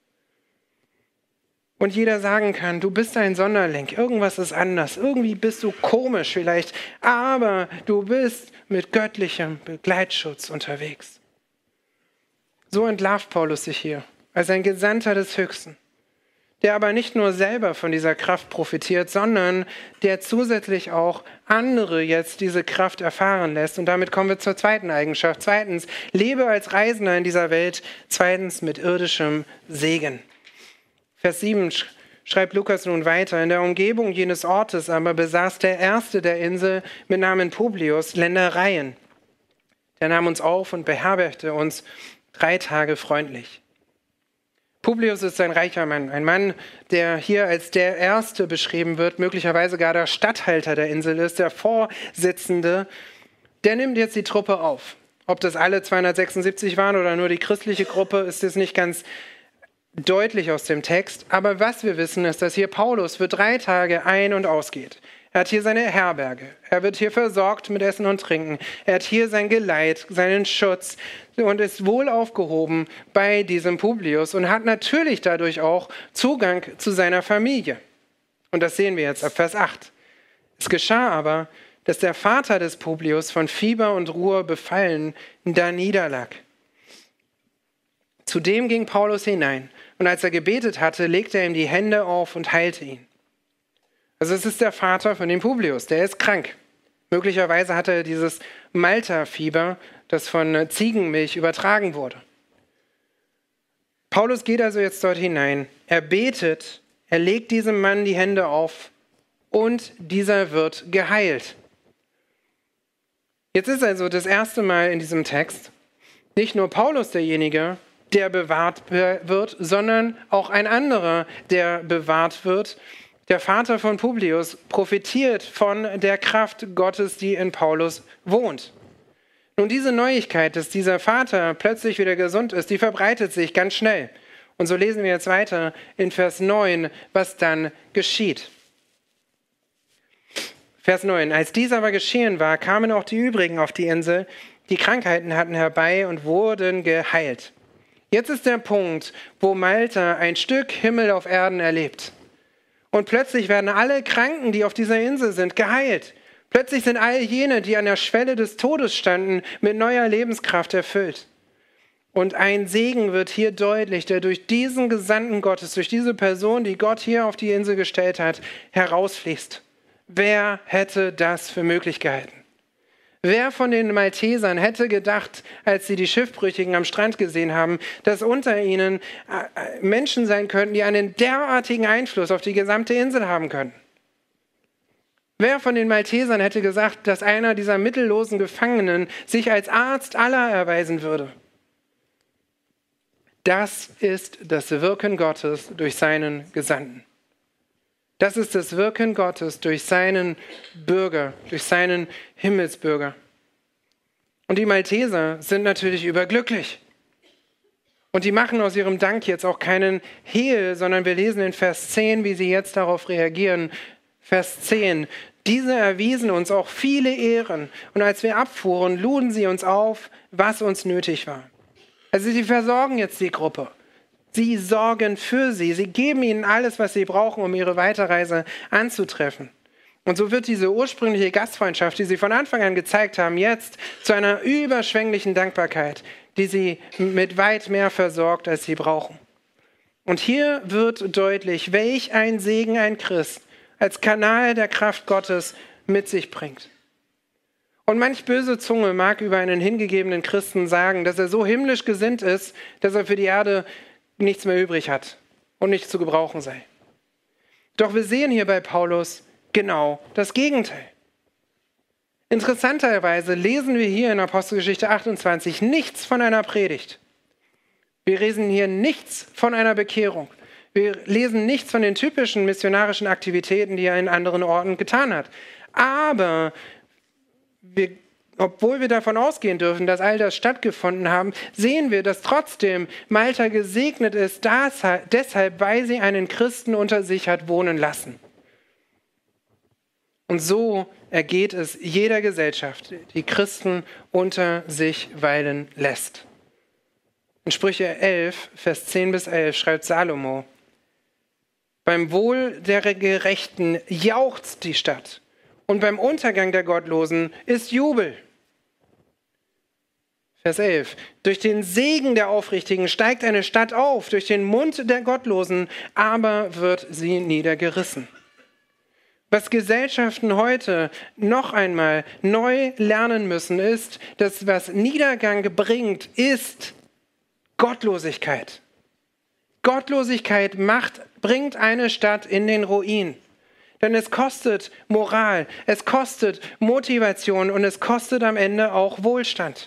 Und jeder sagen kann, du bist ein Sonderling, irgendwas ist anders, irgendwie bist du komisch vielleicht, aber du bist mit göttlichem Begleitschutz unterwegs. So entlarvt Paulus sich hier als ein Gesandter des Höchsten, der aber nicht nur selber von dieser Kraft profitiert, sondern der zusätzlich auch andere jetzt diese Kraft erfahren lässt. Und damit kommen wir zur zweiten Eigenschaft. Zweitens, lebe als Reisender in dieser Welt. Zweitens, mit irdischem Segen. Vers 7 schreibt Lukas nun weiter. In der Umgebung jenes Ortes aber besaß der Erste der Insel mit Namen Publius Ländereien. Der nahm uns auf und beherbergte uns 3 Tage freundlich. Publius ist ein reicher Mann, ein Mann, der hier als der Erste beschrieben wird, möglicherweise gar der Statthalter der Insel ist, der Vorsitzende. Der nimmt jetzt die Truppe auf. Ob das alle 276 waren oder nur die christliche Gruppe, ist jetzt nicht ganz deutlich aus dem Text. Aber was wir wissen, ist, dass hier Paulus für 3 Tage ein- und ausgeht. Er hat hier seine Herberge. Er wird hier versorgt mit Essen und Trinken. Er hat hier sein Geleit, seinen Schutz und ist wohl aufgehoben bei diesem Publius und hat natürlich dadurch auch Zugang zu seiner Familie. Und das sehen wir jetzt ab Vers 8. Es geschah aber, dass der Vater des Publius von Fieber und Ruhr befallen da niederlag. Zudem ging Paulus hinein und als er gebetet hatte, legte er ihm die Hände auf und heilte ihn. Also es ist der Vater von dem Publius, der ist krank. Möglicherweise hat er dieses Malta-Fieber, das von Ziegenmilch übertragen wurde. Paulus geht also jetzt dort hinein. Er betet, er legt diesem Mann die Hände auf und dieser wird geheilt. Jetzt ist also das erste Mal in diesem Text nicht nur Paulus derjenige, der bewahrt wird, sondern auch ein anderer, der bewahrt wird. Der Vater von Publius profitiert von der Kraft Gottes, die in Paulus wohnt. Nun, diese Neuigkeit, dass dieser Vater plötzlich wieder gesund ist, die verbreitet sich ganz schnell. Und so lesen wir jetzt weiter in Vers 9, was dann geschieht. Vers 9. Als dies aber geschehen war, kamen auch die übrigen auf die Insel, die Krankheiten hatten herbei und wurden geheilt. Jetzt ist der Punkt, wo Malta ein Stück Himmel auf Erden erlebt. Und plötzlich werden alle Kranken, die auf dieser Insel sind, geheilt. Plötzlich sind all jene, die an der Schwelle des Todes standen, mit neuer Lebenskraft erfüllt. Und ein Segen wird hier deutlich, der durch diesen Gesandten Gottes, durch diese Person, die Gott hier auf die Insel gestellt hat, herausfließt. Wer hätte das für möglich gehalten? Wer von den Maltesern hätte gedacht, als sie die Schiffbrüchigen am Strand gesehen haben, dass unter ihnen Menschen sein könnten, die einen derartigen Einfluss auf die gesamte Insel haben können? Wer von den Maltesern hätte gesagt, dass einer dieser mittellosen Gefangenen sich als Arzt aller erweisen würde? Das ist das Wirken Gottes durch seinen Gesandten. Das ist das Wirken Gottes durch seinen Bürger, durch seinen Himmelsbürger. Und die Malteser sind natürlich überglücklich. Und die machen aus ihrem Dank jetzt auch keinen Hehl, sondern wir lesen in Vers 10, wie sie jetzt darauf reagieren. Vers 10. Diese erwiesen uns auch viele Ehren. Und als wir abfuhren, luden sie uns auf, was uns nötig war. Also sie versorgen jetzt die Gruppe. Sie sorgen für sie. Sie geben ihnen alles, was sie brauchen, um ihre Weiterreise anzutreffen. Und so wird diese ursprüngliche Gastfreundschaft, die sie von Anfang an gezeigt haben, jetzt zu einer überschwänglichen Dankbarkeit, die sie mit weit mehr versorgt, als sie brauchen. Und hier wird deutlich, welch ein Segen ein Christ als Kanal der Kraft Gottes mit sich bringt. Und manch böse Zunge mag über einen hingegebenen Christen sagen, dass er so himmlisch gesinnt ist, dass er für die Erde nichts mehr übrig hat und nicht zu gebrauchen sei. Doch wir sehen hier bei Paulus genau das Gegenteil. Interessanterweise lesen wir hier in Apostelgeschichte 28 nichts von einer Predigt. Wir lesen hier nichts von einer Bekehrung. Wir lesen nichts von den typischen missionarischen Aktivitäten, die er in anderen Orten getan hat. Aber obwohl wir davon ausgehen dürfen, dass all das stattgefunden haben, sehen wir, dass trotzdem Malta gesegnet ist, deshalb, weil sie einen Christen unter sich hat wohnen lassen. Und so ergeht es jeder Gesellschaft, die Christen unter sich weilen lässt. In Sprüche 11, Vers 10 bis 11 schreibt Salomo: Beim Wohl der Gerechten jauchzt die Stadt und beim Untergang der Gottlosen ist Jubel. Vers 11. Durch den Segen der Aufrichtigen steigt eine Stadt auf, durch den Mund der Gottlosen aber wird sie niedergerissen. Was Gesellschaften heute noch einmal neu lernen müssen, ist, dass was Niedergang bringt, ist Gottlosigkeit. Gottlosigkeit bringt eine Stadt in den Ruin. Denn es kostet Moral, es kostet Motivation und es kostet am Ende auch Wohlstand.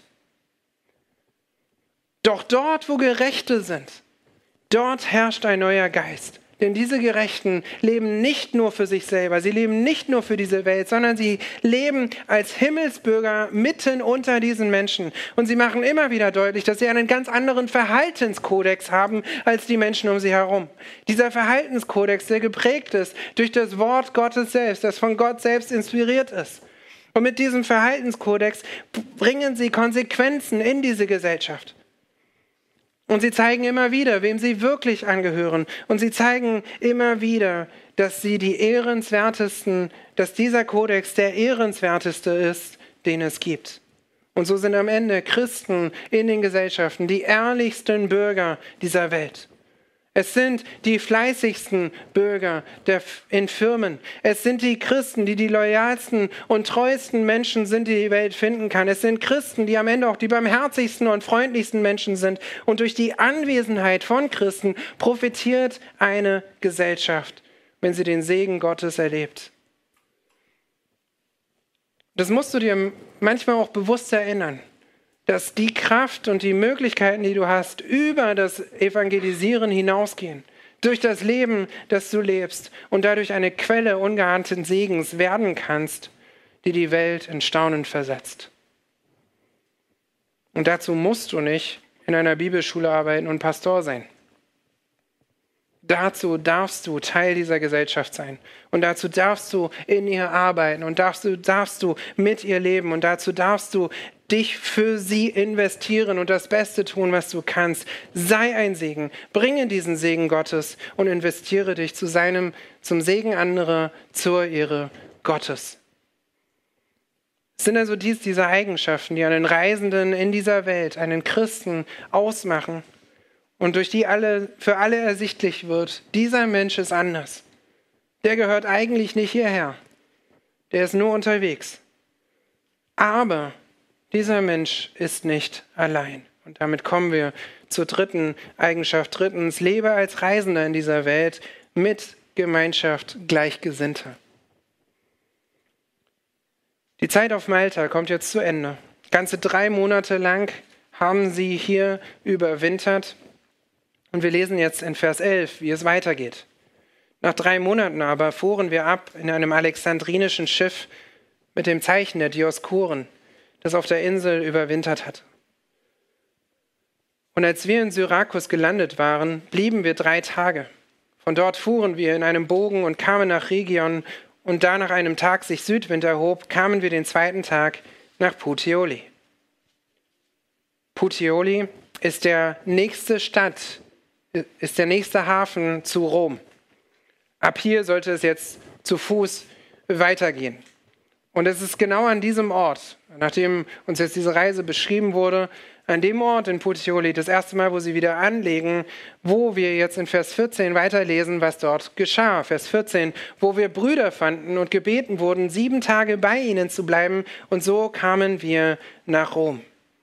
Doch dort, wo Gerechte sind, dort herrscht ein neuer Geist. Denn diese Gerechten leben nicht nur für sich selber, sie leben nicht nur für diese Welt, sondern sie leben als Himmelsbürger mitten unter diesen Menschen. Und sie machen immer wieder deutlich, dass sie einen ganz anderen Verhaltenskodex haben als die Menschen um sie herum. Dieser Verhaltenskodex, der geprägt ist durch das Wort Gottes selbst, das von Gott selbst inspiriert ist. Und mit diesem Verhaltenskodex bringen sie Konsequenzen in diese Gesellschaft. Und sie zeigen immer wieder, wem sie wirklich angehören. Und sie zeigen immer wieder, dass sie dass dieser Kodex der ehrenswerteste ist, den es gibt. Und so sind am Ende Christen in den Gesellschaften die ehrlichsten Bürger dieser Welt. Es sind die fleißigsten Bürger in Firmen. Es sind die Christen, die loyalsten und treuesten Menschen sind, die die Welt finden kann. Es sind Christen, die am Ende auch die barmherzigsten und freundlichsten Menschen sind. Und durch die Anwesenheit von Christen profitiert eine Gesellschaft, wenn sie den Segen Gottes erlebt. Das musst du dir manchmal auch bewusst erinnern, dass die Kraft und die Möglichkeiten, die du hast, über das Evangelisieren hinausgehen. Durch das Leben, das du lebst und dadurch eine Quelle ungeahnten Segens werden kannst, die die Welt in Staunen versetzt. Und dazu musst du nicht in einer Bibelschule arbeiten und Pastor sein. Dazu darfst du Teil dieser Gesellschaft sein. Und dazu darfst du in ihr arbeiten. Und dazu darfst du mit ihr leben. Und dazu darfst du dich für sie investieren und das Beste tun, was du kannst. Sei ein Segen. Bringe diesen Segen Gottes und investiere dich zum Segen anderer, zur Ehre Gottes. Es sind also diese Eigenschaften, die einen Reisenden in dieser Welt, einen Christen ausmachen und durch die für alle ersichtlich wird, dieser Mensch ist anders. Der gehört eigentlich nicht hierher. Der ist nur unterwegs. Aber dieser Mensch ist nicht allein. Und damit kommen wir zur dritten Eigenschaft. Drittens, lebe als Reisender in dieser Welt mit Gemeinschaft Gleichgesinnter. Die Zeit auf Malta kommt jetzt zu Ende. Ganze 3 Monate lang haben sie hier überwintert. Und wir lesen jetzt in Vers 11, wie es weitergeht. Nach 3 Monaten aber fuhren wir ab in einem alexandrinischen Schiff mit dem Zeichen der Dioskoren, das auf der Insel überwintert hatte. Und als wir in Syrakus gelandet waren, blieben wir 3 Tage. Von dort fuhren wir in einem Bogen und kamen nach Rhegion. Und da nach einem Tag sich Südwind erhob, kamen wir den 2. Tag nach Puteoli. Puteoli ist der nächste Hafen zu Rom. Ab hier sollte es jetzt zu Fuß weitergehen. Und es ist genau an diesem Ort, nachdem uns jetzt diese Reise beschrieben wurde, an dem Ort in Puteoli, das erste Mal, wo sie wieder anlegen, wo wir jetzt in Vers 14 weiterlesen, was dort geschah. Vers 14, wo wir Brüder fanden und gebeten wurden, 7 Tage bei ihnen zu bleiben. Und so kamen wir nach Rom.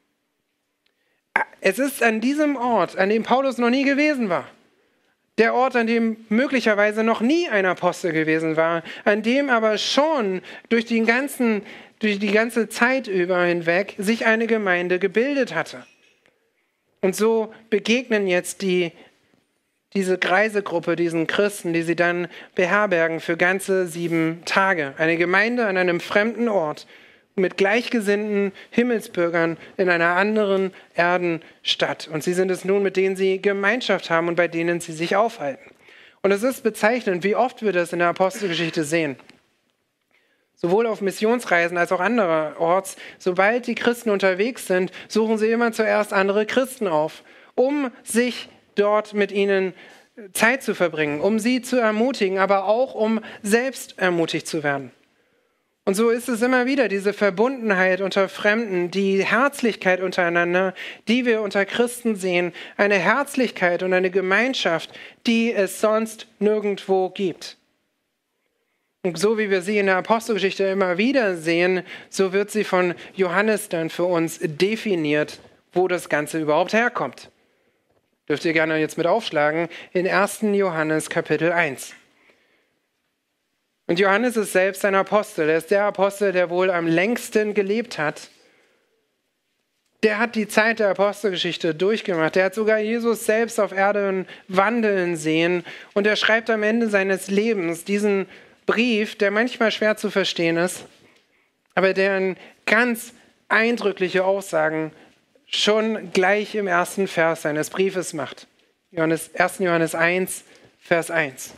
Es ist an diesem Ort, an dem Paulus noch nie gewesen war. Der Ort, an dem möglicherweise noch nie ein Apostel gewesen war, an dem aber schon durch die ganze Zeit über hinweg sich eine Gemeinde gebildet hatte. Und so begegnen jetzt diese Reisegruppe, diesen Christen, die sie dann beherbergen für ganze 7 Tage. Eine Gemeinde an einem fremden Ort mit gleichgesinnten Himmelsbürgern in einer anderen Erdenstadt. Und sie sind es nun, mit denen sie Gemeinschaft haben und bei denen sie sich aufhalten. Und es ist bezeichnend, wie oft wir das in der Apostelgeschichte sehen. Sowohl auf Missionsreisen als auch andererorts, sobald die Christen unterwegs sind, suchen sie immer zuerst andere Christen auf, um sich dort mit ihnen Zeit zu verbringen, um sie zu ermutigen, aber auch um selbst ermutigt zu werden. Und so ist es immer wieder, diese Verbundenheit unter Fremden, die Herzlichkeit untereinander, die wir unter Christen sehen, eine Herzlichkeit und eine Gemeinschaft, die es sonst nirgendwo gibt. Und so wie wir sie in der Apostelgeschichte immer wieder sehen, so wird sie von Johannes dann für uns definiert, wo das Ganze überhaupt herkommt. Dürft ihr gerne jetzt mit aufschlagen, in 1. Johannes Kapitel 1. Und Johannes ist selbst ein Apostel. Er ist der Apostel, der wohl am längsten gelebt hat. Der hat die Zeit der Apostelgeschichte durchgemacht. Der hat sogar Jesus selbst auf Erden wandeln sehen. Und er schreibt am Ende seines Lebens diesen Brief, der manchmal schwer zu verstehen ist, aber der ganz eindrückliche Aussagen schon gleich im 1. Vers seines Briefes macht. 1. Johannes 1, Vers 1.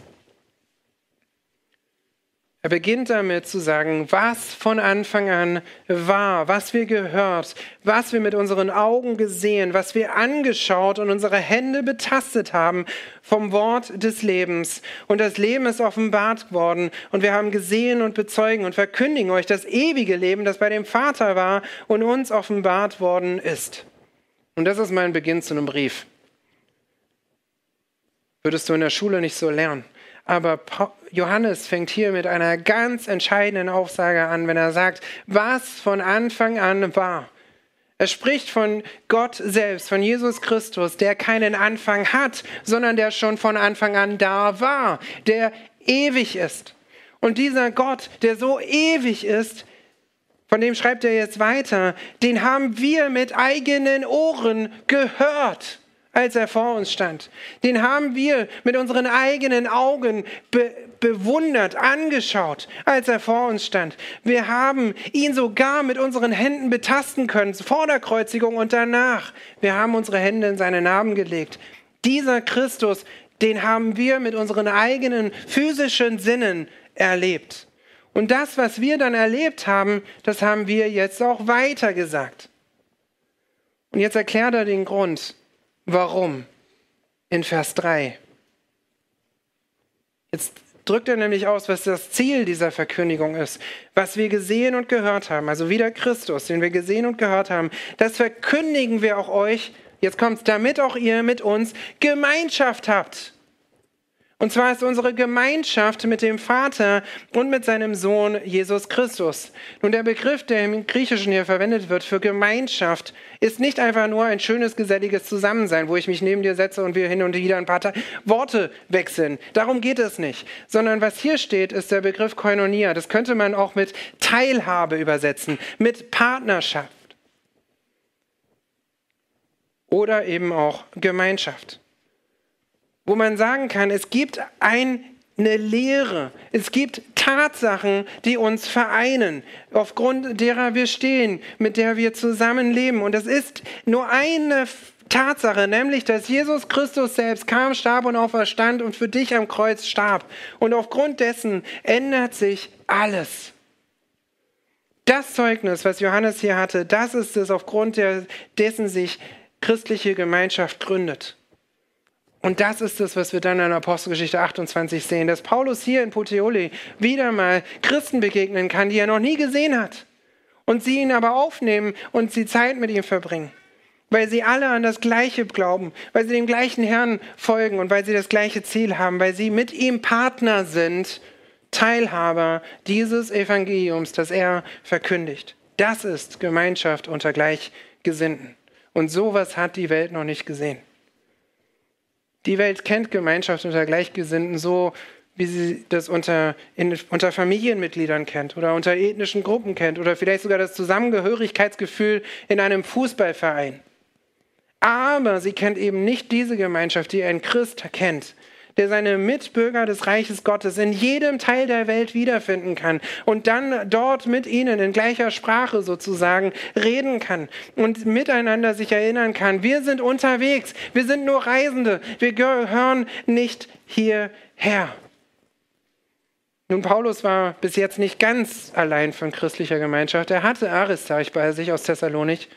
Er beginnt damit zu sagen, was von Anfang an war, was wir gehört, was wir mit unseren Augen gesehen, was wir angeschaut und unsere Hände betastet haben vom Wort des Lebens. Und das Leben ist offenbart worden und wir haben gesehen und bezeugen und verkündigen euch das ewige Leben, das bei dem Vater war und uns offenbart worden ist. Und das ist mein Beginn zu einem Brief. Würdest du in der Schule nicht so lernen. Aber Johannes fängt hier mit einer ganz entscheidenden Aussage an, wenn er sagt, was von Anfang an war. Er spricht von Gott selbst, von Jesus Christus, der keinen Anfang hat, sondern der schon von Anfang an da war, der ewig ist. Und dieser Gott, der so ewig ist, von dem schreibt er jetzt weiter, den haben wir mit eigenen Ohren gehört, als er vor uns stand. Den haben wir mit unseren eigenen Augen bewundert, angeschaut, als er vor uns stand. Wir haben ihn sogar mit unseren Händen betasten können, vor der Kreuzigung und danach. Wir haben unsere Hände in seine Narben gelegt. Dieser Christus, den haben wir mit unseren eigenen physischen Sinnen erlebt. Und das, was wir dann erlebt haben, das haben wir jetzt auch weitergesagt. Und jetzt erklärt er den Grund, warum, in Vers 3. Jetzt drückt er nämlich aus, was das Ziel dieser Verkündigung ist. Was wir gesehen und gehört haben, also wieder Christus, den wir gesehen und gehört haben, das verkündigen wir auch euch, jetzt kommt's, damit auch ihr mit uns Gemeinschaft habt. Und zwar ist unsere Gemeinschaft mit dem Vater und mit seinem Sohn Jesus Christus. Nun, der Begriff, der im Griechischen hier verwendet wird für Gemeinschaft, ist nicht einfach nur ein schönes, geselliges Zusammensein, wo ich mich neben dir setze und wir hin und wieder ein paar Worte wechseln. Darum geht es nicht. Sondern was hier steht, ist der Begriff Koinonia. Das könnte man auch mit Teilhabe übersetzen, mit Partnerschaft. Oder eben auch Gemeinschaft. Wo man sagen kann, es gibt eine Lehre, es gibt Tatsachen, die uns vereinen, aufgrund derer wir stehen, mit der wir zusammenleben. Und es ist nur eine Tatsache, nämlich, dass Jesus Christus selbst kam, starb und auferstand und für dich am Kreuz starb. Und aufgrund dessen ändert sich alles. Das Zeugnis, was Johannes hier hatte, das ist es, aufgrund dessen sich christliche Gemeinschaft gründet. Und das ist es, was wir dann in Apostelgeschichte 28 sehen, dass Paulus hier in Puteoli wieder mal Christen begegnen kann, die er noch nie gesehen hat. Und sie ihn aber aufnehmen und sie Zeit mit ihm verbringen. Weil sie alle an das Gleiche glauben, weil sie dem gleichen Herrn folgen und weil sie das gleiche Ziel haben, weil sie mit ihm Partner sind, Teilhaber dieses Evangeliums, das er verkündigt. Das ist Gemeinschaft unter Gleichgesinnten. Und sowas hat die Welt noch nicht gesehen. Die Welt kennt Gemeinschaft unter Gleichgesinnten so, wie sie das unter Familienmitgliedern kennt oder unter ethnischen Gruppen kennt oder vielleicht sogar das Zusammengehörigkeitsgefühl in einem Fußballverein. Aber sie kennt eben nicht diese Gemeinschaft, die ein Christ kennt, der seine Mitbürger des Reiches Gottes in jedem Teil der Welt wiederfinden kann und dann dort mit ihnen in gleicher Sprache sozusagen reden kann und miteinander sich erinnern kann. Wir sind unterwegs, wir sind nur Reisende, wir gehören nicht hierher. Nun, Paulus war bis jetzt nicht ganz allein von christlicher Gemeinschaft. Er hatte Aristarch bei sich aus Thessalonik.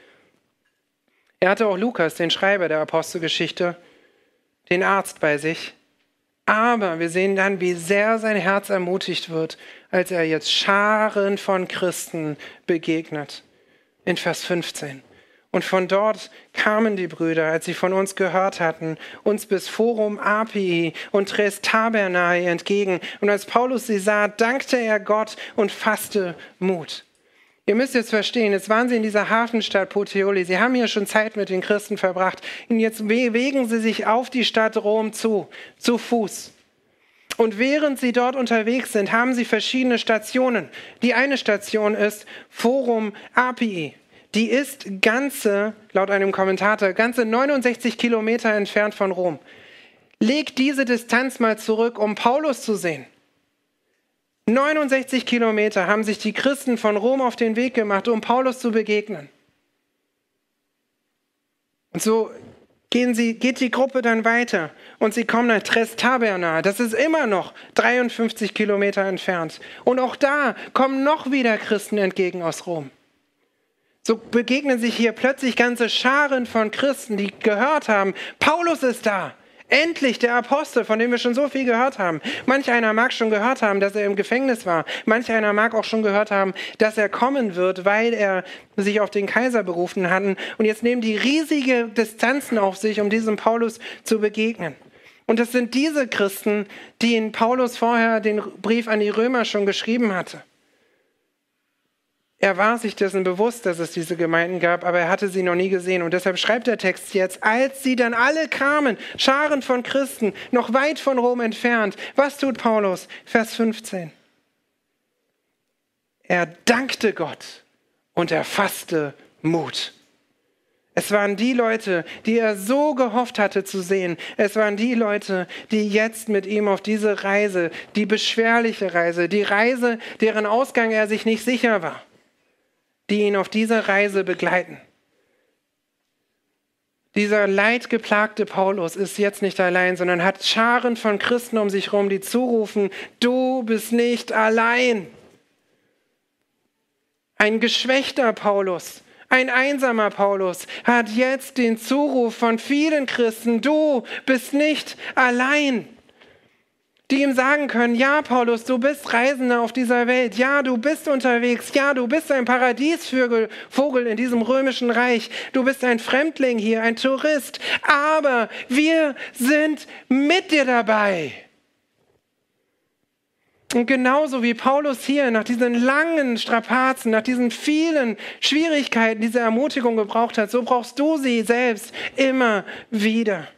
Er hatte auch Lukas, den Schreiber der Apostelgeschichte, den Arzt bei sich. Aber wir sehen dann, wie sehr sein Herz ermutigt wird, als er jetzt Scharen von Christen begegnet. In Vers 15. Und von dort kamen die Brüder, als sie von uns gehört hatten, uns bis Forum Apii und Tres Tabernae entgegen. Und als Paulus sie sah, dankte er Gott und fasste Mut. Ihr müsst jetzt verstehen, jetzt waren sie in dieser Hafenstadt Puteoli. Sie haben hier schon Zeit mit den Christen verbracht. Und jetzt bewegen sie sich auf die Stadt Rom zu Fuß. Und während sie dort unterwegs sind, haben sie verschiedene Stationen. Die eine Station ist Forum Apii. Die ist laut einem Kommentator, ganze 69 Kilometer entfernt von Rom. Legt diese Distanz mal zurück, um Paulus zu sehen. 69 Kilometer haben sich die Christen von Rom auf den Weg gemacht, um Paulus zu begegnen. Und so geht die Gruppe dann weiter und sie kommen nach Tres Tabernae. Das ist immer noch 53 Kilometer entfernt. Und auch da kommen noch wieder Christen entgegen aus Rom. So begegnen sich hier plötzlich ganze Scharen von Christen, die gehört haben, Paulus ist da. Endlich der Apostel, von dem wir schon so viel gehört haben. Manch einer mag schon gehört haben, dass er im Gefängnis war. Manch einer mag auch schon gehört haben, dass er kommen wird, weil er sich auf den Kaiser berufen hat. Und jetzt nehmen die riesige Distanzen auf sich, um diesem Paulus zu begegnen. Und das sind diese Christen, die in Paulus vorher den Brief an die Römer schon geschrieben hatte. Er war sich dessen bewusst, dass es diese Gemeinden gab, aber er hatte sie noch nie gesehen. Und deshalb schreibt der Text jetzt, als sie dann alle kamen, Scharen von Christen, noch weit von Rom entfernt. Was tut Paulus? Vers 15. Er dankte Gott und er fasste Mut. Es waren die Leute, die er so gehofft hatte zu sehen. Es waren die Leute, die jetzt mit ihm auf diese Reise, die beschwerliche Reise, die Reise, deren Ausgang er sich nicht sicher war, die ihn auf dieser Reise begleiten. Dieser leidgeplagte Paulus ist jetzt nicht allein, sondern hat Scharen von Christen um sich herum, die zurufen, du bist nicht allein. Ein geschwächter Paulus, ein einsamer Paulus hat jetzt den Zuruf von vielen Christen, du bist nicht allein. Die ihm sagen können, ja Paulus, du bist Reisender auf dieser Welt, ja du bist unterwegs, ja du bist ein Paradiesvogel in diesem römischen Reich, du bist ein Fremdling hier, ein Tourist, aber wir sind mit dir dabei. Und genauso wie Paulus hier nach diesen langen Strapazen, nach diesen vielen Schwierigkeiten diese Ermutigung gebraucht hat, so brauchst du sie selbst immer wieder.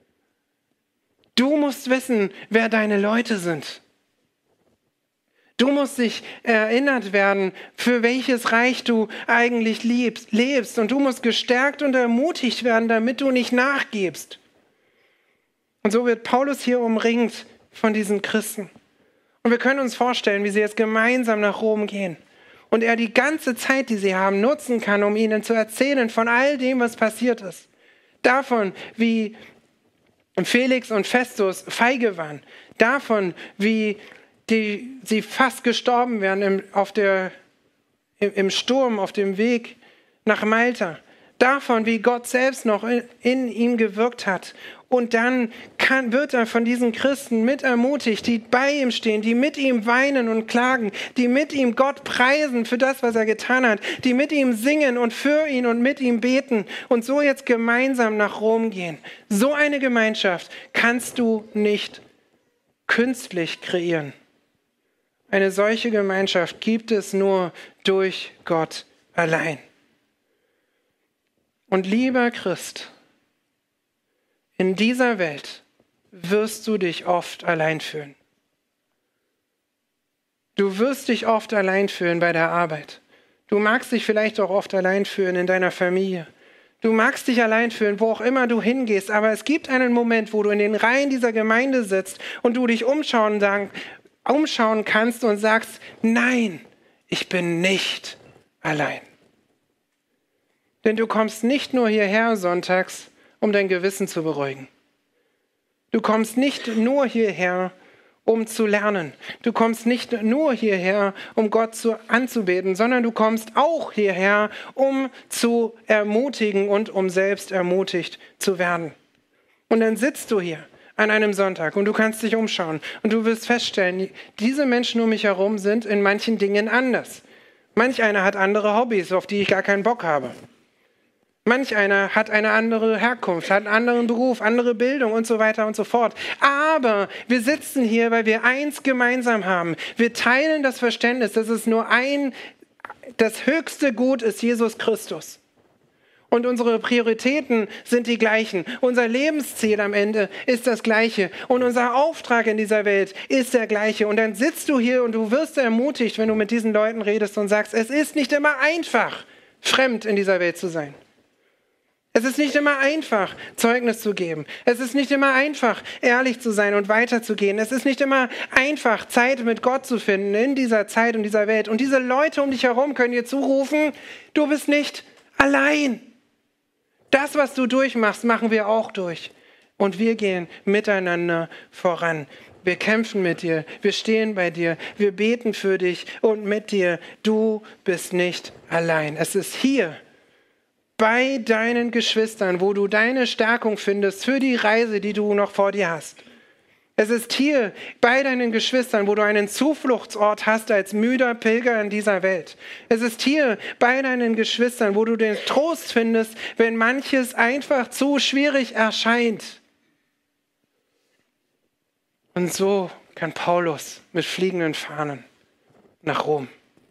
Du musst wissen, wer deine Leute sind. Du musst dich erinnert werden, für welches Reich du eigentlich lebst. Und du musst gestärkt und ermutigt werden, damit du nicht nachgibst. Und so wird Paulus hier umringt von diesen Christen. Und wir können uns vorstellen, wie sie jetzt gemeinsam nach Rom gehen. Und er die ganze Zeit, die sie haben, nutzen kann, um ihnen zu erzählen von all dem, was passiert ist. Davon, wie Felix und Festus feige waren. Davon, wie sie fast gestorben wären im Sturm auf dem Weg nach Malta. Davon, wie Gott selbst noch in ihm gewirkt hat. Und dann wird er von diesen Christen mit ermutigt, die bei ihm stehen, die mit ihm weinen und klagen, die mit ihm Gott preisen für das, was er getan hat, die mit ihm singen und für ihn und mit ihm beten und so jetzt gemeinsam nach Rom gehen. So eine Gemeinschaft kannst du nicht künstlich kreieren. Eine solche Gemeinschaft gibt es nur durch Gott allein. Und lieber Christ, in dieser Welt wirst du dich oft allein fühlen. Du wirst dich oft allein fühlen bei der Arbeit. Du magst dich vielleicht auch oft allein fühlen in deiner Familie. Du magst dich allein fühlen, wo auch immer du hingehst. Aber es gibt einen Moment, wo du in den Reihen dieser Gemeinde sitzt und du dich umschauen kannst und sagst, nein, ich bin nicht allein. Denn du kommst nicht nur hierher sonntags, um dein Gewissen zu beruhigen. Du kommst nicht nur hierher, um zu lernen. Du kommst nicht nur hierher, um Gott anzubeten, sondern du kommst auch hierher, um zu ermutigen und um selbst ermutigt zu werden. Und dann sitzt du hier an einem Sonntag und du kannst dich umschauen und du wirst feststellen, diese Menschen um mich herum sind in manchen Dingen anders. Manch einer hat andere Hobbys, auf die ich gar keinen Bock habe. Manch einer hat eine andere Herkunft, hat einen anderen Beruf, andere Bildung und so weiter und so fort. Aber wir sitzen hier, weil wir eins gemeinsam haben. Wir teilen das Verständnis, dass es nur das höchste Gut ist, Jesus Christus. Und unsere Prioritäten sind die gleichen. Unser Lebensziel am Ende ist das gleiche. Und unser Auftrag in dieser Welt ist der gleiche. Und dann sitzt du hier und du wirst ermutigt, wenn du mit diesen Leuten redest und sagst, es ist nicht immer einfach, fremd in dieser Welt zu sein. Es ist nicht immer einfach, Zeugnis zu geben. Es ist nicht immer einfach, ehrlich zu sein und weiterzugehen. Es ist nicht immer einfach, Zeit mit Gott zu finden in dieser Zeit und dieser Welt. Und diese Leute um dich herum können dir zurufen, du bist nicht allein. Das, was du durchmachst, machen wir auch durch. Und wir gehen miteinander voran. Wir kämpfen mit dir, wir stehen bei dir, wir beten für dich und mit dir. Du bist nicht allein. Es ist hier bei deinen Geschwistern, wo du deine Stärkung findest für die Reise, die du noch vor dir hast. Es ist hier bei deinen Geschwistern, wo du einen Zufluchtsort hast als müder Pilger in dieser Welt. Es ist hier bei deinen Geschwistern, wo du den Trost findest, wenn manches einfach zu schwierig erscheint. Und so kann Paulus mit fliegenden Fahnen nach Rom.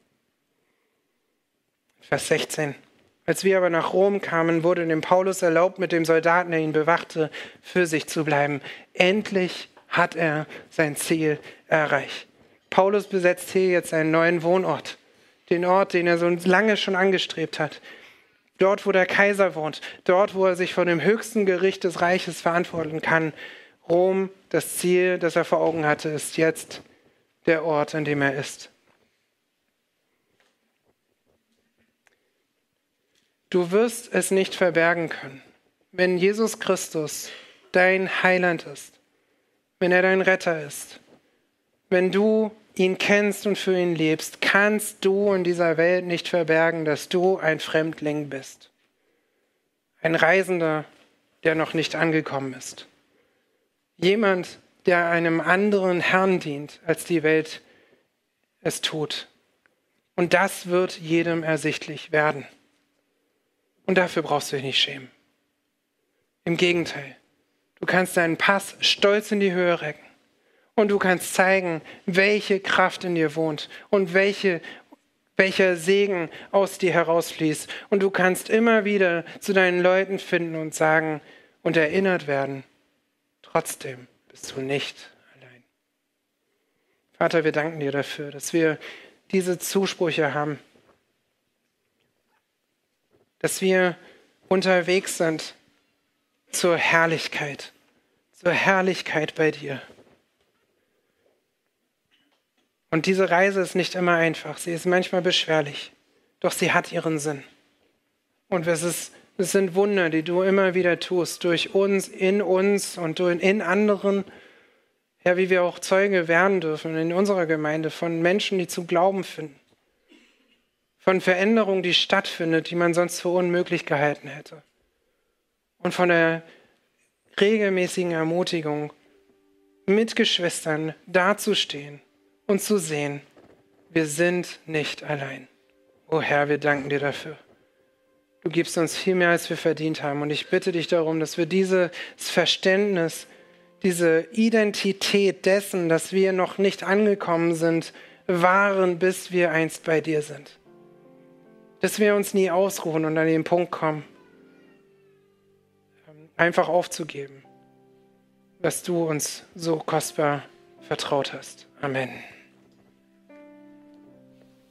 Vers 16. Als wir aber nach Rom kamen, wurde dem Paulus erlaubt, mit dem Soldaten, der ihn bewachte, für sich zu bleiben. Endlich hat er sein Ziel erreicht. Paulus besetzt hier jetzt einen neuen Wohnort. Den Ort, den er so lange schon angestrebt hat. Dort, wo der Kaiser wohnt. Dort, wo er sich vor dem höchsten Gericht des Reiches verantworten kann. Rom, das Ziel, das er vor Augen hatte, ist jetzt der Ort, an dem er ist. Du wirst es nicht verbergen können. wenn Jesus Christus dein Heiland ist, wenn er dein Retter ist, wenn du ihn kennst und für ihn lebst, kannst du in dieser Welt nicht verbergen, dass du ein Fremdling bist. Ein Reisender, der noch nicht angekommen ist. Jemand, der einem anderen Herrn dient, als die Welt es tut. Und das wird jedem ersichtlich werden. Und dafür brauchst du dich nicht schämen. Im Gegenteil, du kannst deinen Pass stolz in die Höhe recken. Und du kannst zeigen, welche Kraft in dir wohnt und welcher Segen aus dir herausfließt. Und du kannst immer wieder zu deinen Leuten finden und sagen und erinnert werden, trotzdem bist du nicht allein. Vater, wir danken dir dafür, dass wir diese Zusprüche haben, dass wir unterwegs sind zur Herrlichkeit bei dir. Und diese Reise ist nicht immer einfach, sie ist manchmal beschwerlich, doch sie hat ihren Sinn. Und es sind Wunder, die du immer wieder tust, durch uns und in anderen. Ja, wie wir auch Zeuge werden dürfen in unserer Gemeinde von Menschen, die zu Glauben finden. Von Veränderung, die stattfindet, die man sonst für unmöglich gehalten hätte. Und von der regelmäßigen Ermutigung, mit Geschwistern dazustehen und zu sehen, wir sind nicht allein. O Herr, wir danken dir dafür. Du gibst uns viel mehr, als wir verdient haben. Und ich bitte dich darum, dass wir dieses Verständnis, diese Identität dessen, dass wir noch nicht angekommen sind, wahren, bis wir einst bei dir sind. Dass wir uns nie ausruhen und an den Punkt kommen, einfach aufzugeben, was du uns so kostbar vertraut hast. Amen.